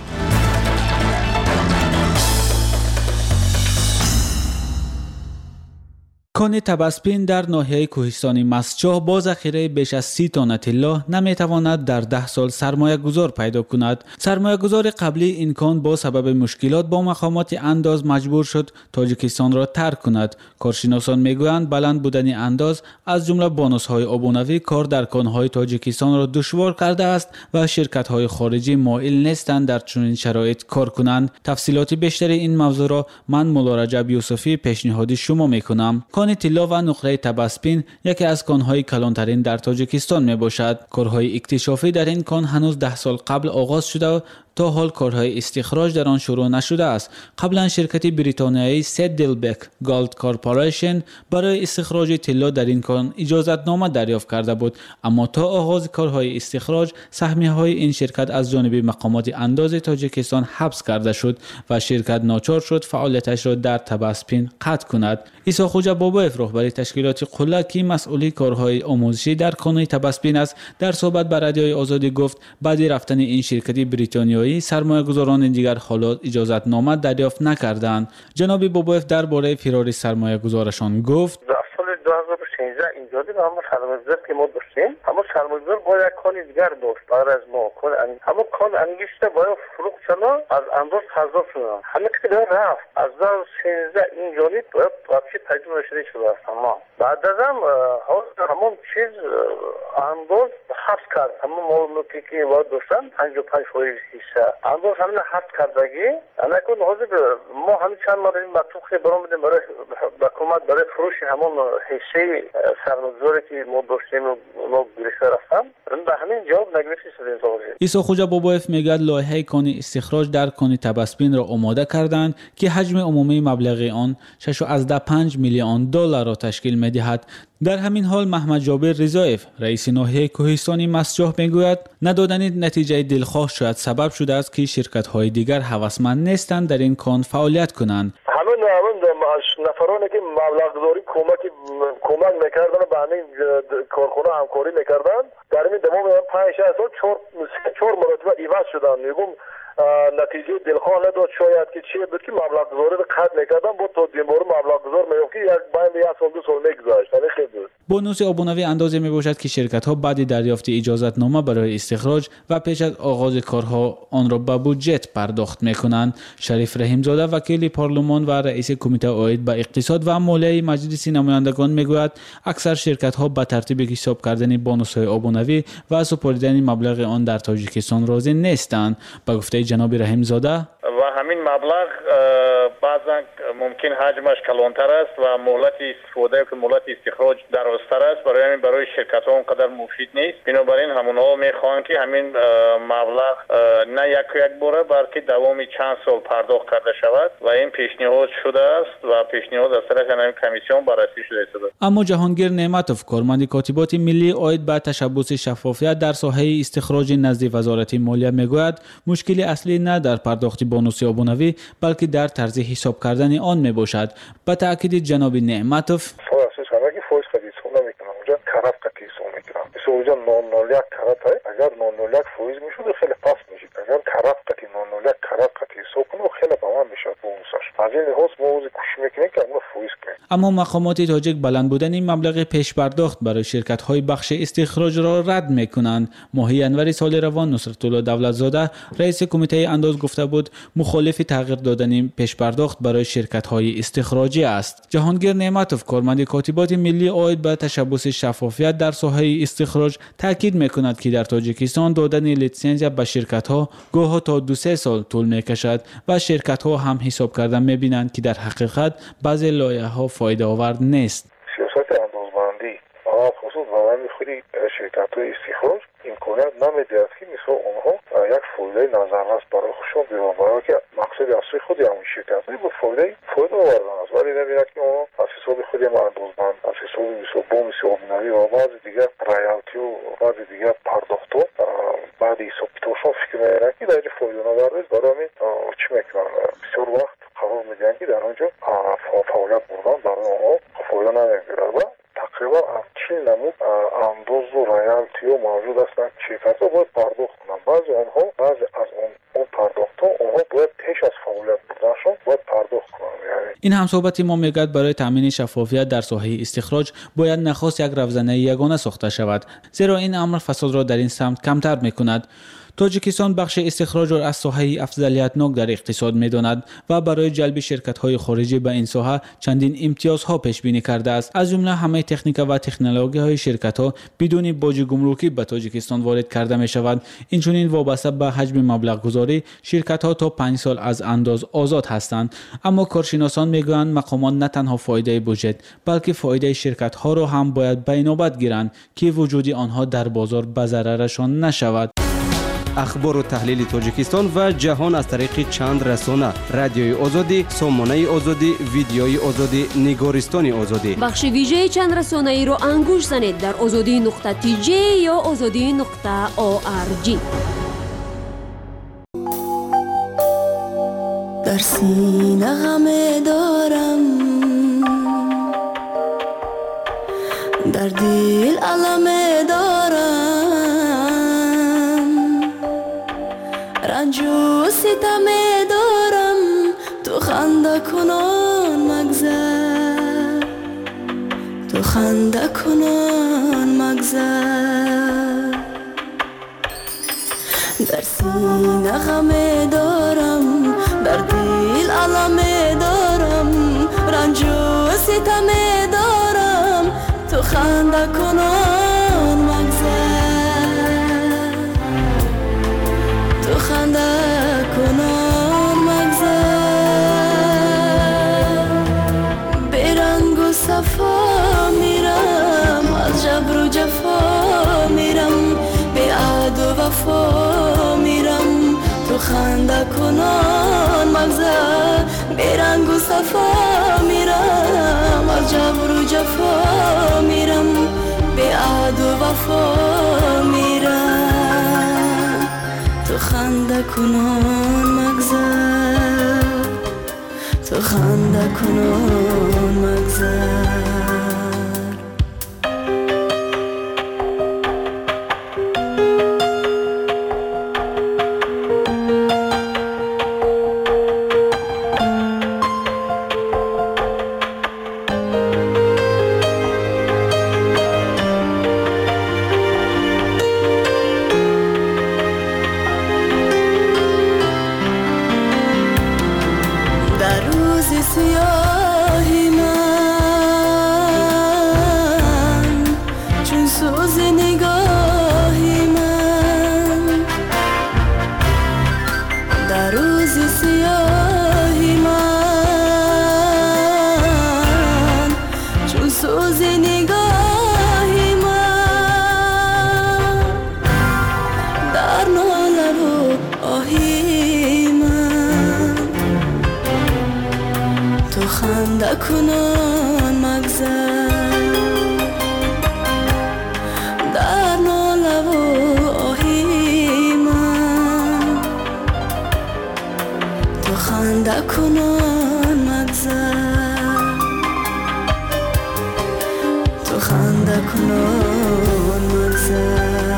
کان تبسپین در ناحیه کوهستانی مسجاه با ذخیره بیش از 30 تن طلا نمیتواند در 10 سال سرمایه گذار پیدا کند. سرمایه گذار قبلی این کان با سبب مشکلات با مقامات انداز مجبور شد تاجیکستان را ترک کند. کارشناسان میگویند بلند بودن انداز از جمله بونus‌های عبونوی کار در کان‌های تاجیکستان را دشوار کرده است و شرکت‌های خارجی مایل نیستند در چنین شرایط کار کنند. تفصیلات بیشتر این موضوع را من مولا رجب یوسفی پیشنهاد شما میکنم. کان طلا و نقره تبسپین یکی از کان‌های کلانترین در تاجیکستان می باشد. کارهای اکتشافی در این کان هنوز 10 سال قبل آغاز شده و تا حال کارهای استخراج در آن شروع نشده است. قبلا شرکت بریتانیایی سیدلبک گالد کارپوریشن برای استخراج طلا در این کان اجازتنامه دریافت کرده بود، اما تا آغاز کارهای استخراج سهمیه‌های این شرکت از جانب مقامات انداز تاجیکستان حبس کرده شد و شرکت ناچار شد فعالیتش را در تبسپین قطع کند. عیسی خوجا بابایف رهبر تشکیلات قله که مسئول کارهای آموزشی در کان تبسپین است در صحبت با رادیوی آزادی گفت بعد رفتن این شرکت بریتانیایی سرمایه‌گذاران دیگر حالات اجازتنامه دریافت نکردند. جناب بابایف درباره فرار سرمایه‌گذارشان گفت: در سال 2016 اینجوری به همون سرمایه‌گذار که ما داشتیم، اما سرمایه‌گذار با یک کان دیگر داشت بعد از ما اما کان انگشته باید فروخت شنا از انداز حذف شدن. همه که داره رفت از 2016 اینجوری باید واقعی پیدا نشده شده است. اما بعد از همون چیز انداز حذف کرد. همون مالکی که باید داشتن 55% حصه انداز همین حذف کردگی الان حاضر ما همین چند ماه این مکتوب خیلی برام بدیم برای حکومت برای فروش همون حصه سرمایه‌گذاری که ما داشتیم ما گرفته رفتن به همین جواب نگرفته شدیم. عیسی خوجا بابایف میگوید لایحه کان استخراج در کان تبسپین را آماده کردند که حجم عمومی مبلغ آن 6.5 میلیون دلار را تشکیل می‌دهد. در همین حال محمد جابر رضایف رئیس ناحیه کوهستانی مسجاه میگوید ندادن نتیجه دلخواه شاید سبب شده است که شرکت‌های دیگر هوسمند نیستند در این کان فعالیت کنند. همین نفرانی که مبلغ گذاری کمک میکردن به همین کارخانه همکاری میکردن در این دمام 5-6 سال 4 مرتبه عوض شدن. میگم نتیجه دلخواه نداد شاید که چی بود که مبلغ گذاری رو قطع میکردن بود تا دیمبارو مبلغ گذار میگفت که یک سال 2 سال میگذاشت. خیلی بود. بونوس عبونوی اندازه می باشد که شرکت ها بعد دریافت اجازتنامه برای استخراج و پیش از آغاز کارها آن را به بودجت پرداخت می کنند. شریف رحیمزاده وکیل پارلمان و رئیس کمیته عاید به اقتصاد و مالیه مجلس نمایندگان می گوید اکثر شرکت ها به ترتیب حساب کردن بونوس های عبونوی و سپردن مبلغ آن در تاجیکستان راضی نیستند. به گفته جناب رحیمزاده و همین مبلغ بعضا ممکن حجمش کلانتر است و مهلت استفاده که مهلت استخراج درازتر است، برای شرکت ها اونقدر مفید نیست. بنابراین همونها میخوان که همین مبلغ نه یک باره بلکه دوام چند سال پرداخت کرده شود و این پیشنهاد شده است و پیشنهاد از طرف همین کمیسیون بررسی شده است. اما جهانگیر نعمتوف کارمند کاتبات ملی عاید به تشبث شفافیت در ساحه استخراج نزد وزارت مالیه میگوید مشکل اصلی نه در پرداخت بونوس عبونوی بلکه در طرز حساب کردن آن می باشد. به تاکید جناب نعمتوف فویس قدیس خونه میکنم اونجا طرف قدیس میکنم مثل اونجا 901 طرف های اگر 901 فویس میشود خیلی پس میشید اگر طرف قدی 901 طرف قدی حساب کنه خیلی با من میشود بونوسش از این لحاظ ما اوزی کوشش میکنیم که اون فویس کنیم. اما مقامات تاجیک بلند بودن این مبلغ پیش پرداخت برای شرکت های بخش استخراج را رد میکنند. ماهی انور سال روان نصرت الله دولتزاده رئیس کمیته انداز گفته بود مخالف تغییر دادن پیش پرداخت برای شرکت های استخراجی است. جهانگیر نعمتوف کارمند کاتبات ملی عاید به تشبث شفافیت در ساحه استخراج تاکید میکند که در تاجیکستان دادن لیسانس به شرکت ها گاه تا 2-3 سال طول میکشد و شرکت ها هم حساب کردن میبینند که در حقیقت بعضی لایحه ها فایده آور نیست. سیاست اندازبندی خصوص برای خودی شرکت های استخراج امکانات نمیدهد که مثل اونها یک فایده نظررس برای خودشون بیاورند که مقصد اصلی خودی همون شرکت های با فایده آوردن است، ولی نمی‌بیند که اونها از حساب خودی اندازبند از حساب بونوس عبونوی و بعض دیگر رایالتی و بعض دیگر پرداخت ها بعد حساب کتابشون فکر می‌کنند که در اینجا فایده آور نیست. برای همین چی میکنن بسیار وقت قرار میدهند که در آنجا فعالیت بردن برای اونها فایده نمیگیرد و تقریبا چین نمود انداز و رایالتی ها موجود هستند. شرکت ها باید پرداخت کنند. بعضی از اون پرداخت ها اونها باید پیش از فعالیت بردن باشم باید پرداخت کنم. یعنی این هم صحبتی ما میگوید برای تامین شفافیت در ساحه استخراج باید نخست یک روزنامه یگانه ساخته شود، زیرا این امر فساد را در این سمت کمتر میکند. تاجیکستان بخش استخراج را از ساحه افضلیتناک در اقتصاد می‌داند و برای جلب شرکت‌های خارجی به این ساحه چندین امتیازها پیش بینی کرده است. از جمله همه تکنیک و تکنولوژی‌های شرکت‌ها بدون باج گمرکی به تاجیکستان وارد کرده می‌شود. اینچنین وابسته به حجم مبلغ گذاری شرکت‌ها تا 5 سال از انداز آزاد هستند. اما کارشناسان می‌گویند مقامات نه تنها فایده بودجه بلکه فایده شرکت‌ها را هم باید به نوبت گیرند که وجود آنها در بازار به ضررشان نشود. اخبار و تحلیل تاجیکستان و جهان از طریق چند رسانه: رادیوی آزادی، سامانه آزادی، ویدیوی آزادی، نگارستان آزادی. بخش ویژه چند رسانه ای را انگوش زنید در azadi.tj یا azadi.org. در سینه غم دارم، در دل علم دارم، رنج و ستم دارم، تو خنده کنان مگذر، تو خنده کنان مگذر. در سینه غم دارم، در دل علم دارم، رنج و ستم دارم، تو خنده کنان مگذر، تو خنده کنان مگذر. برنگ و صفا میرم، از جبر و جفا میرم، به عهد و وفا میرم، تو خنده کنان مگذر. برنگ و صفا میرم، از جبر و جفا میرم، به عهد و وفا میرم، تو خنده کنان مگذر، تو خنده کنان مگذر. سیاهی من، چون سوز نگاهی من، در روز سیاهی من، چون سوز نگاهی من، در ناله و آهی من، تو خنده کنان مگذر، در ناله و آهی من، تو خنده کنان مگذر، تو خنده کنان مگذر.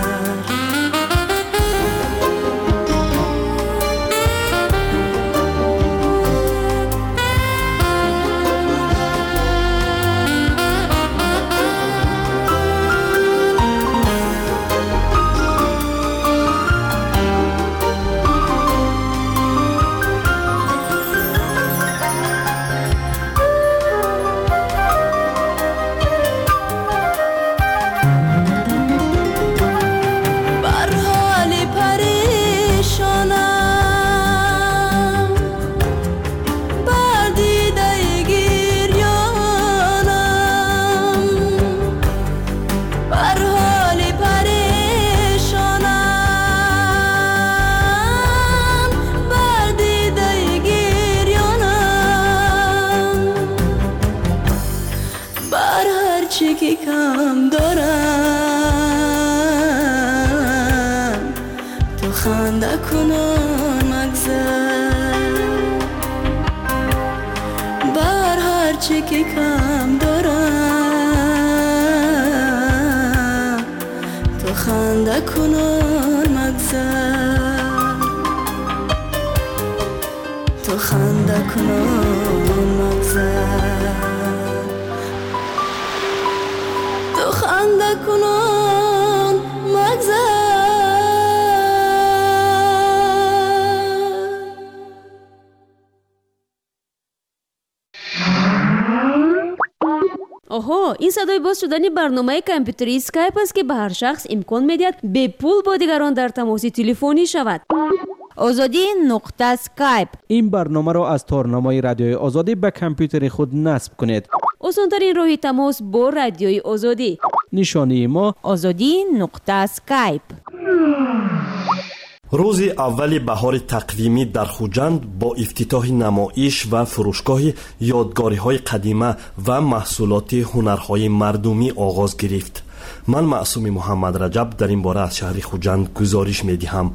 چی کم دارم، تو خنده کنان مگذر، بر هر چی که کم دارم، تو خنده کنان مگذر، تو تو خنده کنان مگذر تو خنده کنان مگذر آها این صدای باز شدنی برنامه کامپیوتری اسکایپ است که به هر شخص امکان میدهد به پول با دیگران در تماس تلفنی شود. آزادی نقطه اسکایپ. این برنامه را از تارنمای رادیوی آزادی به کامپیوتر خود نصب کنید. آسان‌ترین راه تماس با رادیوی آزادی. نشانی ما آزادی نقطه اسکایپ. روز اول بهار تقویمی در خوجند با افتتاح نمایش و فروشگاه یادگاری‌های قدیمه و محصولات هنرهای مردمی آغاز گرفت. من معصوم محمد رجب در این باره از شهر خوجند گزارش می‌دهم.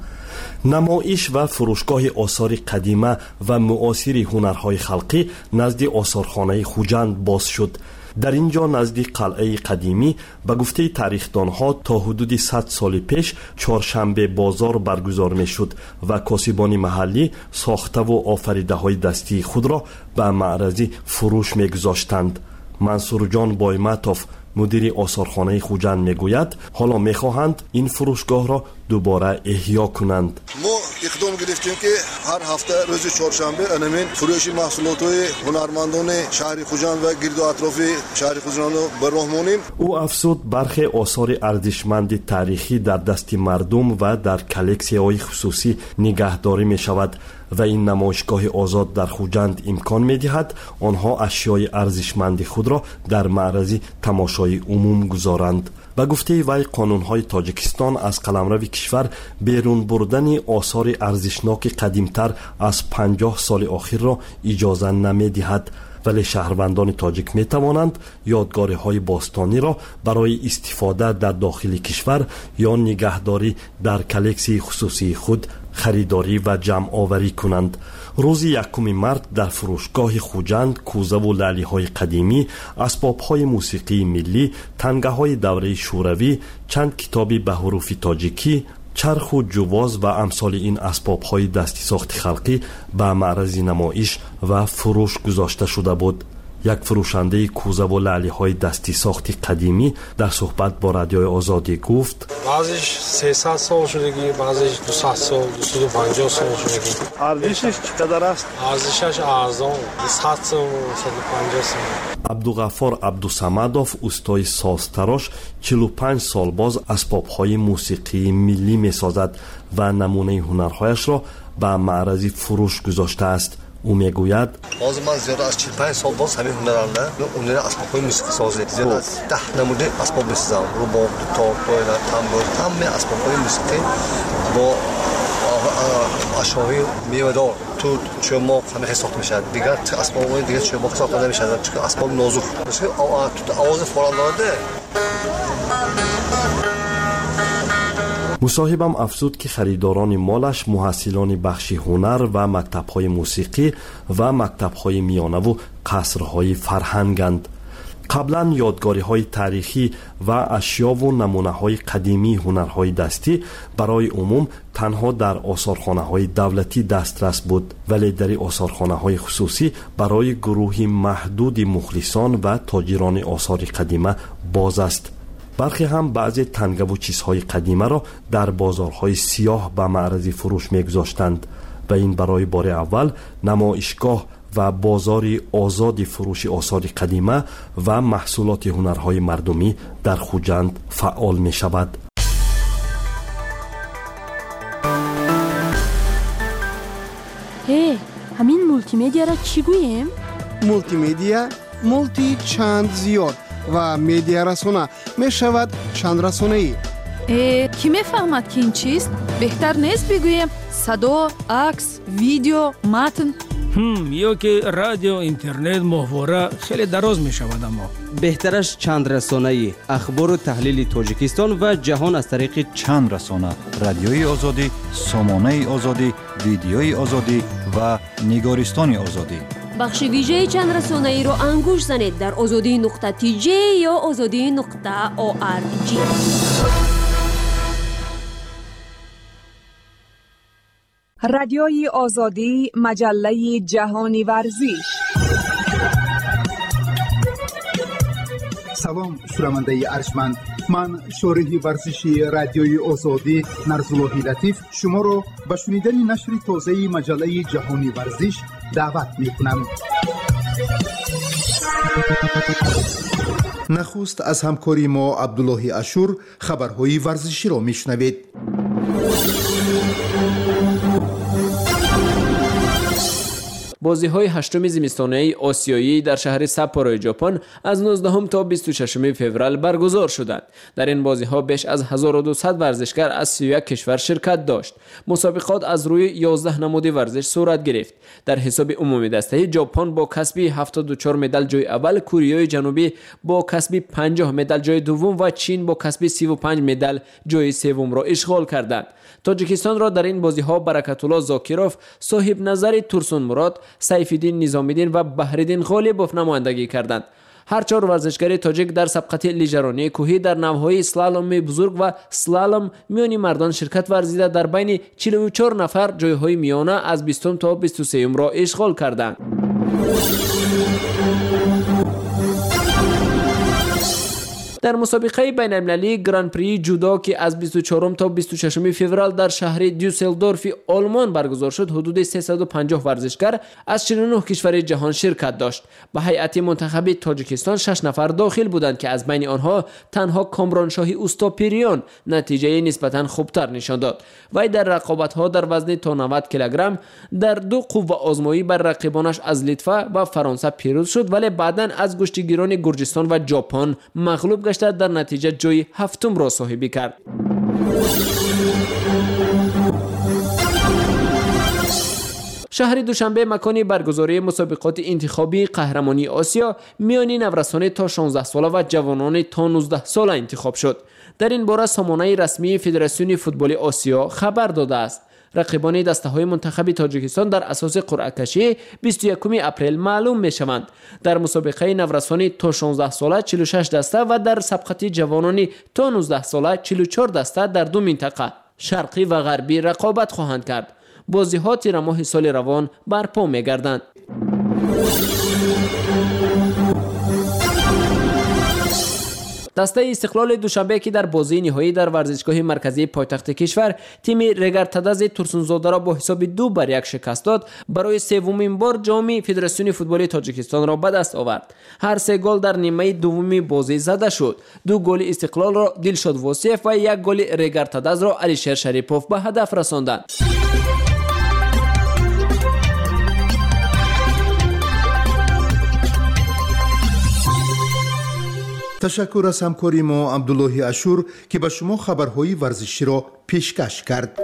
نمایش و فروشگاه آثار قدیمه و معاصر هنرهای خلقی نزد آثارخانه خوجند باز شد. در اینجا نزدیک قلعه قدیمی به گفته تاریخدانها تا حدود 100 سال پیش چهارشنبه بازار برگزار می شد و کاسبان محلی ساخته و آفریده های دستی خود را به معرض فروش می گذاشتند. منصور جان بایمتوف مدیر آثارخانه خوجند میگوید حالا میخواهند این فروشگاه را دوباره احیا کنند. ما اقدام گرفتیم که هر هفته روز چهارشنبه انمین فروش محصولات هنرمندان شهر خوجند و گرد و اطراف شهر خوجند را به راه مانیم. او افزود برخی آثار ارزشمند تاریخی در دست مردم و در کلکسی‌های خصوصی نگهداری می شود و این نمایشگاه آزاد در خوجند امکان می دهد آنها اشیای ارزشمند خود را در معرض تماشای عموم گذارند. به گفته وی قانون‌های تاجیکستان از قلمرو کشور بیرون بردن آثار ارزشناک قدیمتر از 50 سال آخر را اجازه نمی دهد، ولی شهروندان تاجیک می توانند یادگاری‌های باستانی را برای استفاده در داخل کشور یا نگهداری در کلکسی خصوصی خود خریداری و جمع آوری کنند. روز 1 مارس در فروشگاه خوجند کوزه و لعلی‌های قدیمی، اسباب‌های موسیقی ملی، تنگه‌های دوره شوروی، چند کتابی به حروف تاجیکی، چرخ و جواز و امثال این اسباب‌های دستی ساخت خلقی به معرض نمایش و فروش گذاشته شده بود. یک فروشنده کوزه و لعلی‌های دستی ساخت قدیمی در صحبت با رادیوی آزادی گفت: بعضیش 300 سال شدگی، بعضیش 200 سال، 250 سال شدگی. ارزشش چقدر است؟ ارزشش ارزان 100 سال، 150 سال. عبدالغفار عبدالصمدوف استای سازتراش 45 سال باز اسباب‌های موسیقی ملی می‌سازد و نمونه هنرهایش را به معرض فروش گذاشته است. او میگوید باز من زیاده از 45 سال باز همین هنرانه اون اسباب‌های موسیقی سازی زیاده از 10 نمونه اسباب می‌سازم، رباب، تار، طویل، تنبور، همه اسباب‌های موسیقی با اشیاء میوه‌دار، توت، چماق همه ساخته می‌شود. دیگر اسباب‌های دیگه چماق ساخته نمی‌شود چون اسباب نازک مثل آواز فوران داره. مصاحبم افزود که خریداران مالش محصلان بخش هنر و مکتب‌های موسیقی و مکتب‌های میانه و قصرهای فرهنگند. قبلا یادگاری‌های تاریخی و اشیا و نمونه‌های قدیمی هنرهای دستی برای عموم تنها در آثارخانه‌های دولتی دسترس بود، ولی در آثارخانه‌های خصوصی برای گروهی محدود مخلصان و تاجران آثار قدیمه باز است. برخی هم بعضی تنگه و چیزهای قدیمه را در بازارهای سیاه به معرض فروش می‌گذاشتند و این برای بار اول نمایشگاه و بازاری آزاد فروش آثار قدیمه و محصولات هنرهای مردمی در خوجند فعال می شود. همین مولتی میدیا را چی گوییم؟ مولتی میدیا، مولتی چند زیاد و میدیا رسانه می شود چند رسانه‌ای. کی میفهمد که این چیست؟ بهتر نیست بگویم صدا، عکس، ویدیو، متن؟ یا که رادیو، اینترنت، ماهواره خیلی دراز می شود. اما بهترش چند رسانه‌ای، اخبار و تحلیل تاجیکستان و جهان از طریق چند رسانه: رادیوی آزادی، سامانه آزادی، ویدیوی آزادی و نگارستان آزادی. بخش ویژه چند رسانه‌ای رو انگوش زنید در azadi.tj یا azadi.org. رادیوی آزادی، مجله جهانی ورزش. سلام شنونده ارجمند، من شارح ورزشی رادیوی آزادی نرزاللهی لطیف شما را به شنیدن نشر تازه مجله جهانی ورزش دعوت می‌کنم. نخست از همکاری ما عبدالله اشور خبرهای ورزشی را میشنوید. بازی‌های هشتم زمستانه آسیایی در شهر ساپورو ژاپن از 19 تا 26 فوریه برگزار شدند. در این بازی‌ها بیش از 1200 ورزشکار از 31 کشور شرکت داشت. مسابقات از روی 11 نمود ورزش صورت گرفت. در حساب عمومی دسته ژاپن با کسب 74 مدال جای اول، کره جنوبی با کسب 50 مدال جای دوم و چین با کسب 35 مدال جای سوم را اشغال کردند. تاجیکستان را در این بازی‌ها برکت‌الله زاکیروف، صاحب نظر تورسون مراد، سیف‌الدین نظامی‌دین و بحرالدین غالبوف نمایندگی کردند. هر چهار ورزشکار تاجیک در سبقت لیژرانی کوهی در نوع‌های اسلالوم بزرگ و سلالوم میانی مردان شرکت ورزیده در بین 44 نفر جای‌های میانه از 20 تا 23 را اشغال کردند. در مسابقه بین المللی گران پری جودو که از 24 تا 26 فوریه در شهر دیوسلدورف آلمان برگزار شد، حدود 350 ورزشکار از 49 کشور جهان شرکت داشت. به هیئت منتخب تاجیکستان 6 نفر داخل بودند که از بین آنها تنها کامرانشاهی اوستاپیریان نتیجه نسبتا خوبتر نشان داد. وی در رقابت‌ها در وزن تا 90 کیلوگرم در دو قوه آزمایی بر رقیبانش از لیتوا و فرانسه پیروز شد، ولی بعداً از گشتیگیران گرجستان و ژاپن مغلوب گشت. در نتیجه جای هفتم را صاحبی کرد. شهر دوشنبه مکان برگزاری مسابقات انتخابی قهرمانی آسیا میان نورسان تا 16 ساله و جوانان تا 19 ساله انتخاب شد. در این باره سامانه رسمی فدراسیون فوتبال آسیا خبر داده است. رقیبان دسته‌های منتخب تاجیکستان در اساس قرعه کشی 21 اپریل معلوم می‌شوند. در مسابقه نورسان تا 16 ساله 46 دسته و در سبقت جوانان تا 19 ساله 44 دسته در دو منطقه شرقی و غربی رقابت خواهند کرد. بازی‌ها تیر ماه سال روان برپا می‌گردند. دسته استقلال دوشنبه که در بازی نهایی در ورزشگاه مرکزی پایتخت کشور تیم رگرتدز تورسونزاده را با حساب 2-1 شکست داد، برای سومین بار جام فدراسیون فوتبال تاجیکستان را به دست آورد. هر سه گل در نیمه دوم بازی زده شد. 2 گل استقلال را دلشاد واسیف و 1 گل رگرتدز را علیشیر شریپوف به هدف رساندند. تشکر از همکاری ما عبدالله اشور که به شما خبرهای ورزشی را پیشکش کرد.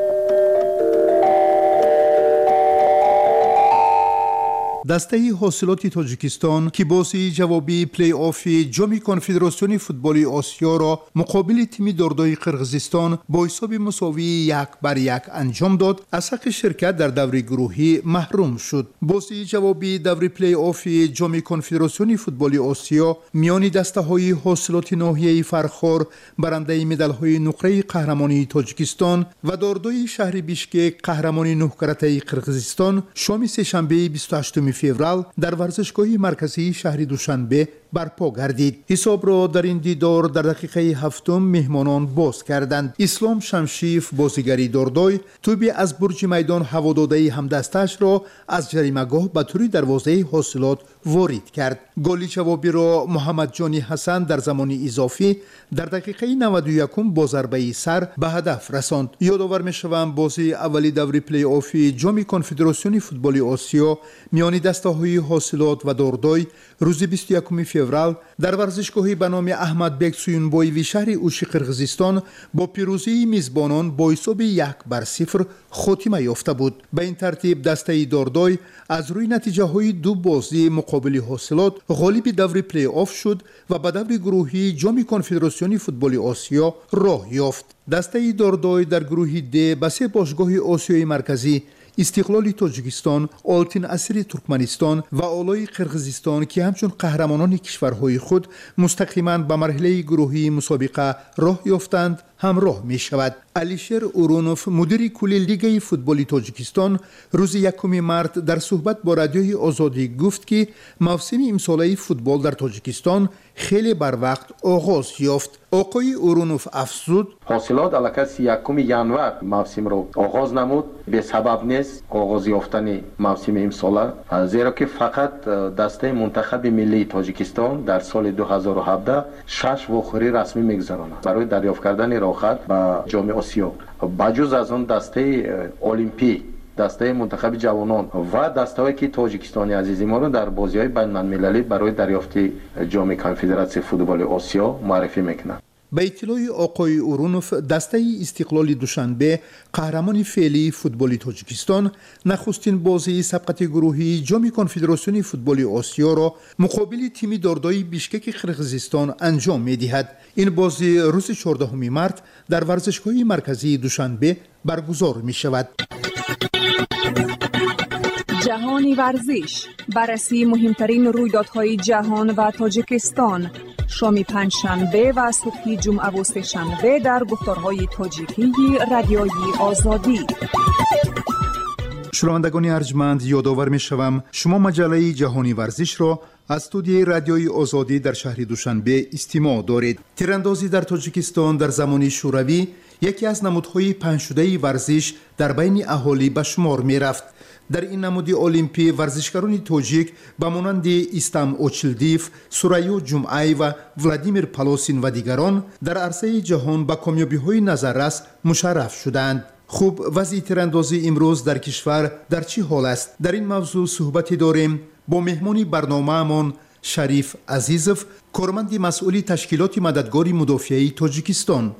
دسته حاصلات تاجیکستان که بازی جوابی پلی آف جام کنفدراسیون فوتبال آسیا را مقابل تیم دردای قرقیزستان با حساب مساوی 1-1 انجام داد، از حق شرکت در دور گروهی محروم شد. بازی جوابی دور پلی آف جام کنفدراسیون فوتبال آسیا میان دسته های حاصلات ناحیه فرخار برنده مدال های نقره قهرمانی تاجیکستان و دردای شهر بیشکک قهرمانی 9 کرته قرقیزستان شام سه‌شنبه 28 فوریه در ورزشگاه مرکزی شهر دوشنبه برپا گردید. حساب را در این دیدار در دقیقه 7 مهمانان باز کردند. اسلام شمشیف بازیگری دردای توپی از برج میدان هواداده همدستش را از جریمه‌گاه به طور دروازه حاصلات وارد کرد. گل جوابی را محمد جانی حسن در زمان اضافی در دقیقه 91 با ضربه سر به هدف رساند. یادآور می‌شوم بازی اولی دور پلی آف جام کنفدراسیون فوتبال آسیا میان دسته‌های حاصلات و دردای روز 21 فوریه در ورزشگاهی به نام احمد بک سویونبایوی شهر اوشی قرقیزستان با پیروزی میزبانان با حساب 1-0 خاتمه یافته بود. به این ترتیب دسته دردای از روی نتیجه های 2 بازی مقابل حاصلات غالب دور پلی آف شد و به دور گروهی جام کنفدراسیون فوتبال آسیا راه یافت. دسته دردای در گروه د به 3 باشگاه آسیای مرکزی استقلال تاجیکستان، آلتین اسیر ترکمنستان و آلای قرقیزستان که همچون قهرمانان کشورهای خود مستقیما به مرحله گروهی مسابقه راه یافتند همراه می شود. علیشیر اورونوف مدیر کل لیگ فوتبال تاجیکستان روز 1 مارس در صحبت با رادیوی آزادی گفت که موسم امساله فوتبال در تاجیکستان خیلی بر وقت آغاز یافت. آقای اورونوف افزود حاصلات علاقه 31 январ موسم را آغاز نمود. به سبب نیست آغاز یافتن موسم امساله، زیرا که فقط دسته منتخب ملی تاجیکستان در سال 2017 6 واخوری رسمی میگذراند برای دریافت کردن راحت به جام آسیا. بجز از اون دسته المپی، دسته منتخب جوانان و دسته‌هایی که تاجیکستانی عزیز ما رو در بازی‌های بین‌المللی برای دریافت جام کنفدراسیون فوتبال آسیا معرفی میکنند. به اطلاع آقای اورونوف، دسته استقلال دوشنبه قهرمان فعلی فوتبال تاجیکستان نخستین بازی سبقت گروهی جام کنفدراسیون فوتبال آسیا را مقابل تیم داردای بیشکک قرقیزستان انجام می‌دهد. این بازی روز 14 مارس در ورزشگاه مرکزی دوشنبه برگزار می‌شود. جهانی ورزش، بررسی مهمترین رویدادهای جهان و تاجیکستان، شام پنجشنبه و صبح جمعه و سه‌شنبه در گفتارهای تاجیکی رادیوی آزادی. شنوندگان ارجمند، یادآور می‌شوم شما مجله جهانی ورزش را از استودیوی رادیوی آزادی در شهر دوشنبه استماع دارید. تیراندازی در تاجیکستان در زمان شوروی یکی از نمودهای پنه‌شده ورزش در بین اهالی به شمار می‌رفت. در این نمود المپی ورزشکاران تاجیک به مانند ایستام اوچلدیف، سوریو جمعی و ولادیمیر پالوسین و دیگران در عرصه جهان با کامیابی‌های نظررس مشرف شدند. خوب وضع تیراندازی امروز در کشور در چه حال است؟ در این موضوع صحبتی داریم با مهمان برنامه‌مان شریف عزیزов، کارمند مسئول تشکیلات مددگاری مدافعی تاجیکستان.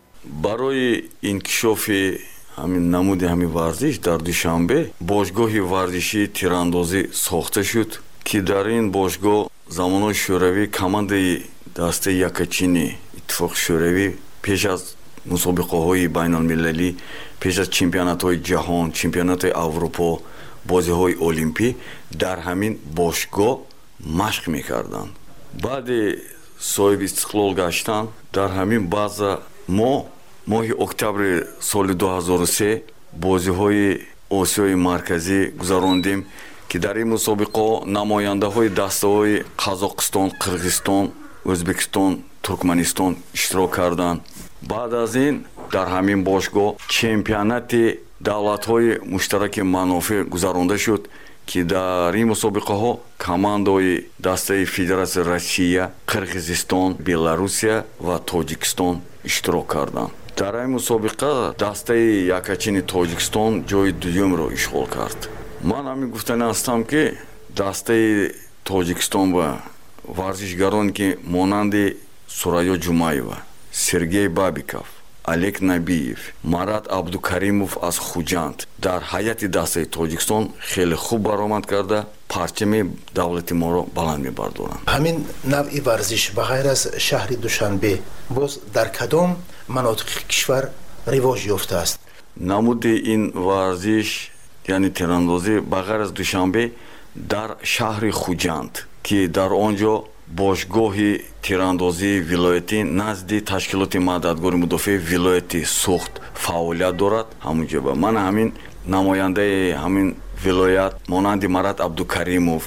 برای انکشاف همین نمود همین ورزش در دوشنبه باشگاه ورزشی تیراندازی ساخته شد که در این باشگاه زمانهای شوروی командаи دسته یکچینی اتفاق شوروی پیش از مسابقه های بین المللی، پیش از چمپیونات های جهان، چمپیونات اروپا، بازی های المپی در همین باشگاه مشق میکردند. بعد صاحب استقلال گشتن در همین بازا ماهی اکتبر سال 2003 بازی های آسیای مرکزی گذراندیم که در این مسابقه نماینده های دسته های قزاقستان، قرغیزستان، ازبکستان، ترکمنستان اشتراک کردند. بعد از این در همین باشگاه چمپیونات دولت های مشترک منافع گذرانده شد که در این مسابقه ها командаи دسته فدراسیون روسیه، قرغیزستان، بلاروسیا و تاجیکستان اشتراک کردند. در این مسابقه دسته یکچین تاجیکستان جای دوم را اشغال کرد. من همین گفتن هستم که دسته تاجیکستان و ورزشگران که مانند سوریو جمعیوا، سرگей бабиков، олег набиев، марат абдукаримов аз хуҷанд дар ҳайати дастаи тоҷикистон хеле хуб баромад карда парчами давлати моро баланд мебардоранд. ҳамин навъи варзиш ба ғайр аз шаҳри душанбе боз дар кадом манотиқи кишвар ривоҷ ёфтааст? намуди ин варзиш яъне тирандозӣ ба ғайр аз душанбе дар шаҳри хуҷанд ки дар он ҷо бошгоҳи тирандозии вилоятӣ назди ташкилоти мададгори мудофиаи вилоятӣ сухт фаъолият дорад. ҳамунҷо ба ман ҳамин намояндаи ҳамин вилоят монанди марат абдукаримов,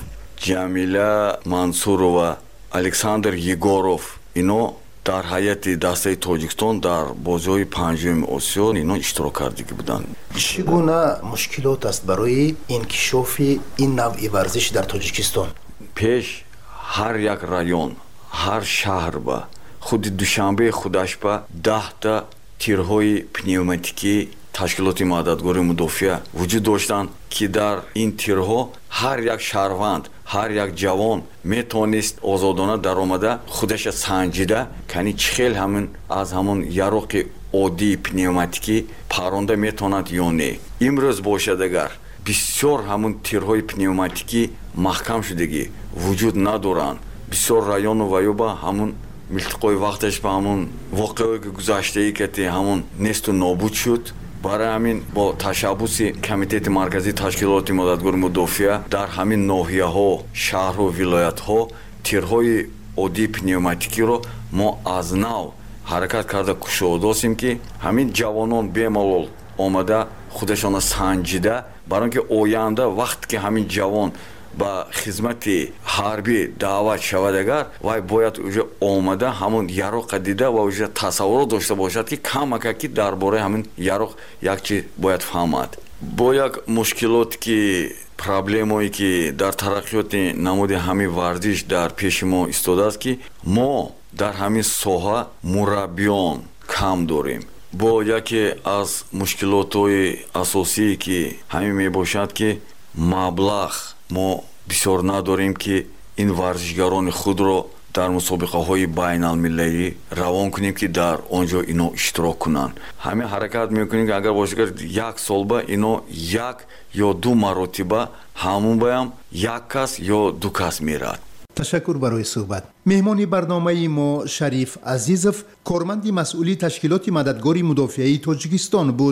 ҷамила мансурова, александр егоров ино дар ҳайати дастаи тоҷикистон дар бозиҳои панҷуми осиё ино иштирок кардагӣ буданд. чӣ гуна мушкилот аст барои инкишофи ин навъи варзиш дар тоҷикистон? пеш ҳар як район, ҳар шаҳр ба худи душанбе худаш ба 10 тирҳои пневматикӣ ташкилоти мададгори мудофиа вуҷуд доштанд ки дар ин тирҳо ҳар як шаҳрванд, ҳар як ҷавон метавонист озодона даромада худаша санҷида кани чӣ хел ҳамин аз ҳамон яроқи оддии пневматикӣ парронда метавонад ё не. имрӯз бошад агар бисёр ҳамон тирҳои пневматикӣ маҳкам шудагӣ вуҷуд надоранд, бисёр району ваюба ҳамон милтиқои вақташ ба ҳамон воқеое ки гузаштаи кати ҳамон несту нобуд шуд. барои ҳамин бо ташаббуси комитети марказии ташкилоти мададгори мудофиа дар ҳамин ноҳияҳо, шаҳру вилоятҳо тирҳои оддии пневматикиро мо аз нав ҳаракат карда кушодосим ки ҳамин ҷавонон бемалол омада худашона санҷида барои он ки оянда вақте ки ҳамин ҷавон ба хизмати ҳарбӣ даъват шавад агар вай бояд уже омада ҳамон яроқа дида ва уже тасаввур дошта бошад ки камаки дар бораи ҳамин яроқ як чиз бояд фаҳмад. бо як мушкилоте ки проблемое ки дар тараққиёти намуди ҳамин варзиш дар пеши мо истодааст ки мо дар ҳамин соҳа мураббиён кам дорем. бо яке аз мушкилотҳои асосие ки ҳамин мебошад ки маблағ мо бисёр надорем ки ин варзишгарони худро дар мусобиқаҳои байналмилалӣ равон кунем ки дар он ҷо ино иштирок кунанд. ҳамин ҳаракат мекунем ки агар боша як солба ино як ё ду маротиба ҳамун баям як кас ё ду кас мерад. ташаккур барои суҳбат. меҳмони барномаи мо Шариф Азизов, корманди масъули ташкилоти мададгори мудофиаи Тоҷикистон буд.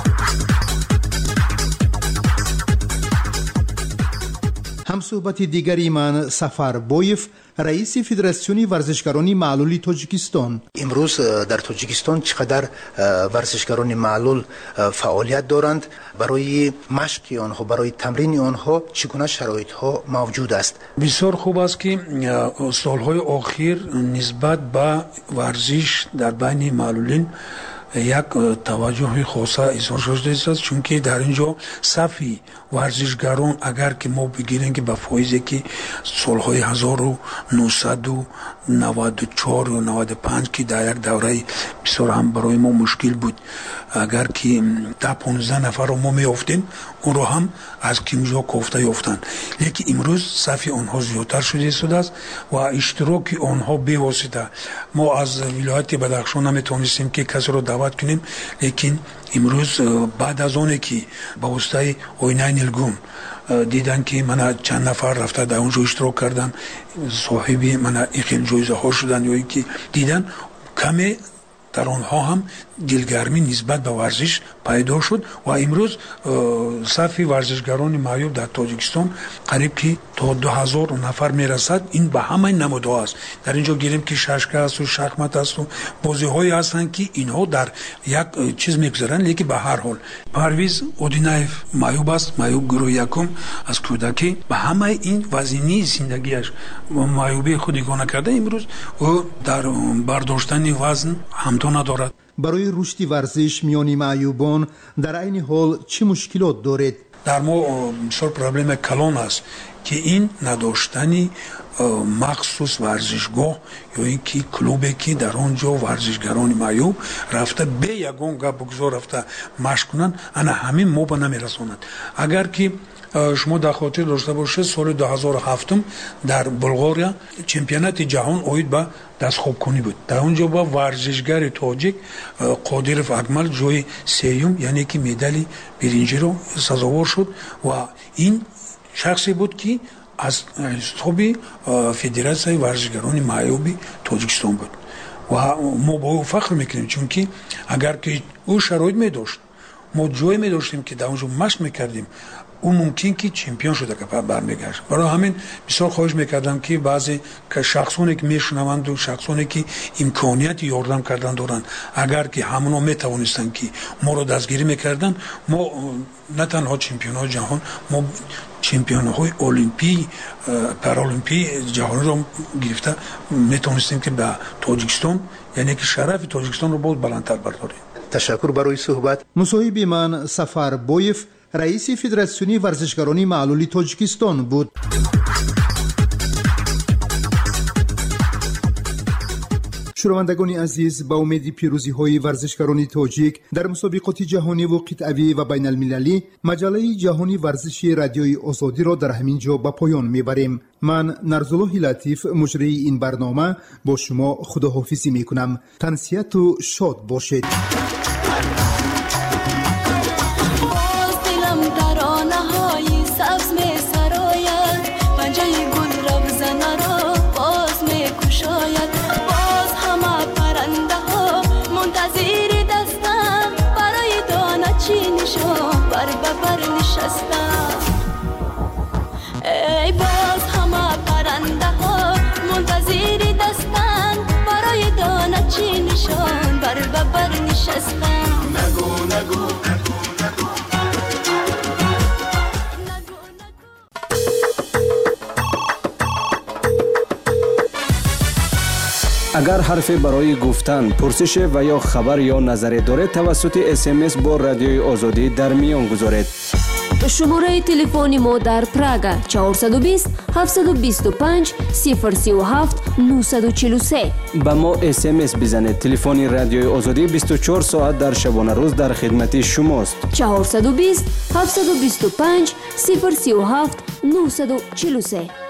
ҳамсӯҳбати дигари ман Сафар Боев, раиси Федератсиони варзишгарони маълули Тоҷикистон. имрӯз дар Тоҷикистон чӣ қадар варзишгарони маълул фаъолият доранд, барои машқи онҳо, барои тамрини онҳо чӣ гуна шароитҳо мавҷуд аст? бисёр хуб аст ки солҳои охир нисбат ба варзиш дар байни маълулин як таваҷҷӯҳи хоса изҳор шудааст, чунки дар ин ҷо сафи варзишгарон агар ки мо бигирем ки ба фоизе ки солҳои 1994 ё 95 ки дар як давраи бисёр ҳам барои мо мушкил буд, агар ки 10-15 нафарро мо меёфтем, онро ҳам аз кимҷо кофта ёфтанд. лекин имрӯз сафи онҳо зиёдтар шуда истодааст ва иштироки онҳо бевосита мо аз вилояти Бадахшон наметавонистем ки касеро даъват кунем, лекин имрӯз баъд аз оне ки ба воситаи оинаи нилгум дидан ки мана чанд нафар рафта дар он ҷо иштирок кардан, соҳиби мана ихел ҷоизаҳо шудан ё ин ки дидан каме дар онҳо ҳам дилгармӣ нисбат ба варзиш пайдо шуд ва имрӯз сафи варзишгарони маъюб дар Тоҷикистон қариб ки то 2000 нафар мерасад. ин ба ҳамаи намудҳо аст. дар ин ҷо гирем ки шашка асту, шахмат асту, бозиҳое ҳастанд ки инҳо дар як чиз мегузаранд, лекин ба ҳар ҳол Парвиз Одинаев маъюб аст, маъюб гурӯҳи якум аз кӯдакӣ ба ҳамаи ин вазни зиндагиаш маъюбии худ игона карда, имрӯз ӯ дар бардоштани вазн ҳамто надорад. барои рушди варзиш миёни маъюбон дар айни ҳол чӣ мушкилот доред? дар мо бисёр проблема калон аст ки ин надоштани махсус варзишгоҳ ё ин ки клубе ки дар он ҷо варзишгарони маъюб рафта бе ягон гап бугзор рафта машқ кунанд, ана ҳамин мо ба намерасонад. агар ки шумо дар хотир дошта бошед, соли 2007 дар Булғория чемпионати ҷаҳон оид ба дастхобкунӣ буд. дар он ҷо ба варзишгари тоҷик Қодиров Акмал ҷои сеюм, яъне ки медали биринҷиро сазовор шуд ва ин шахсе буд ки аз ҳисоби Федератсияи варзишгарони маъюби Тоҷикистон буд ва мо бо ӯ фахр мекунем, чунки агар ки ӯ шароит медошт, мо ҷое медоштем ки дар он ҷо машқ мекардем, ӯ мумкин ки чемпион шуда бармегашт. барои ҳамин бисёр хоҳиш мекардам ки баъзе шахсоне ки мешунаванду шахсоне ки имконияти ёрдам кардан доранд, агар ки ҳамоно метавонистанд ки моро дастгирӣ мекарданд, мо на танҳо чемпионҳои ҷаҳон, мо чемпионҳои олимпии паралимпии ҷаҳониро гирифта метавонистем ки ба Тоҷикистон, яъне ки шарафи Тоҷикистонро боз баландтар бардорем. ташаккур барои суҳбат. мусоҳиби ман Сафар Боев, раиси Федератсиони варзишгарони маълули Тоҷикистон буд. шунавандагони азиз, ба умеди пирӯзиҳои варзишгарони тоҷик дар мусобиқоти ҷаҳониву қитъавӣ ва байналмилалӣ, маҷалаи ҷаҳони варзиши радиои Озодиро дар ҳамин ҷо ба поён мебарем. ман Нарзуллоҳи Латиф, муҷрии ин барнома, бо шумо худоҳофизӣ мекунам. тансияту шод бошед. ای باز همه پرنده ها منتظر دستن برای دانه چی نشان اگر حرفی برای گفتن، پرسش و یا خبر یا نظری دارید توسط SMS با رادیوی آزادی در میان گذارید. شماره تلفن ما در پراگ 420 725 037 943. با ما SMS بزنید. تلفن رادیوی آزادی 24 ساعت در شبانه روز در خدمت شماست. 420 725 037 943.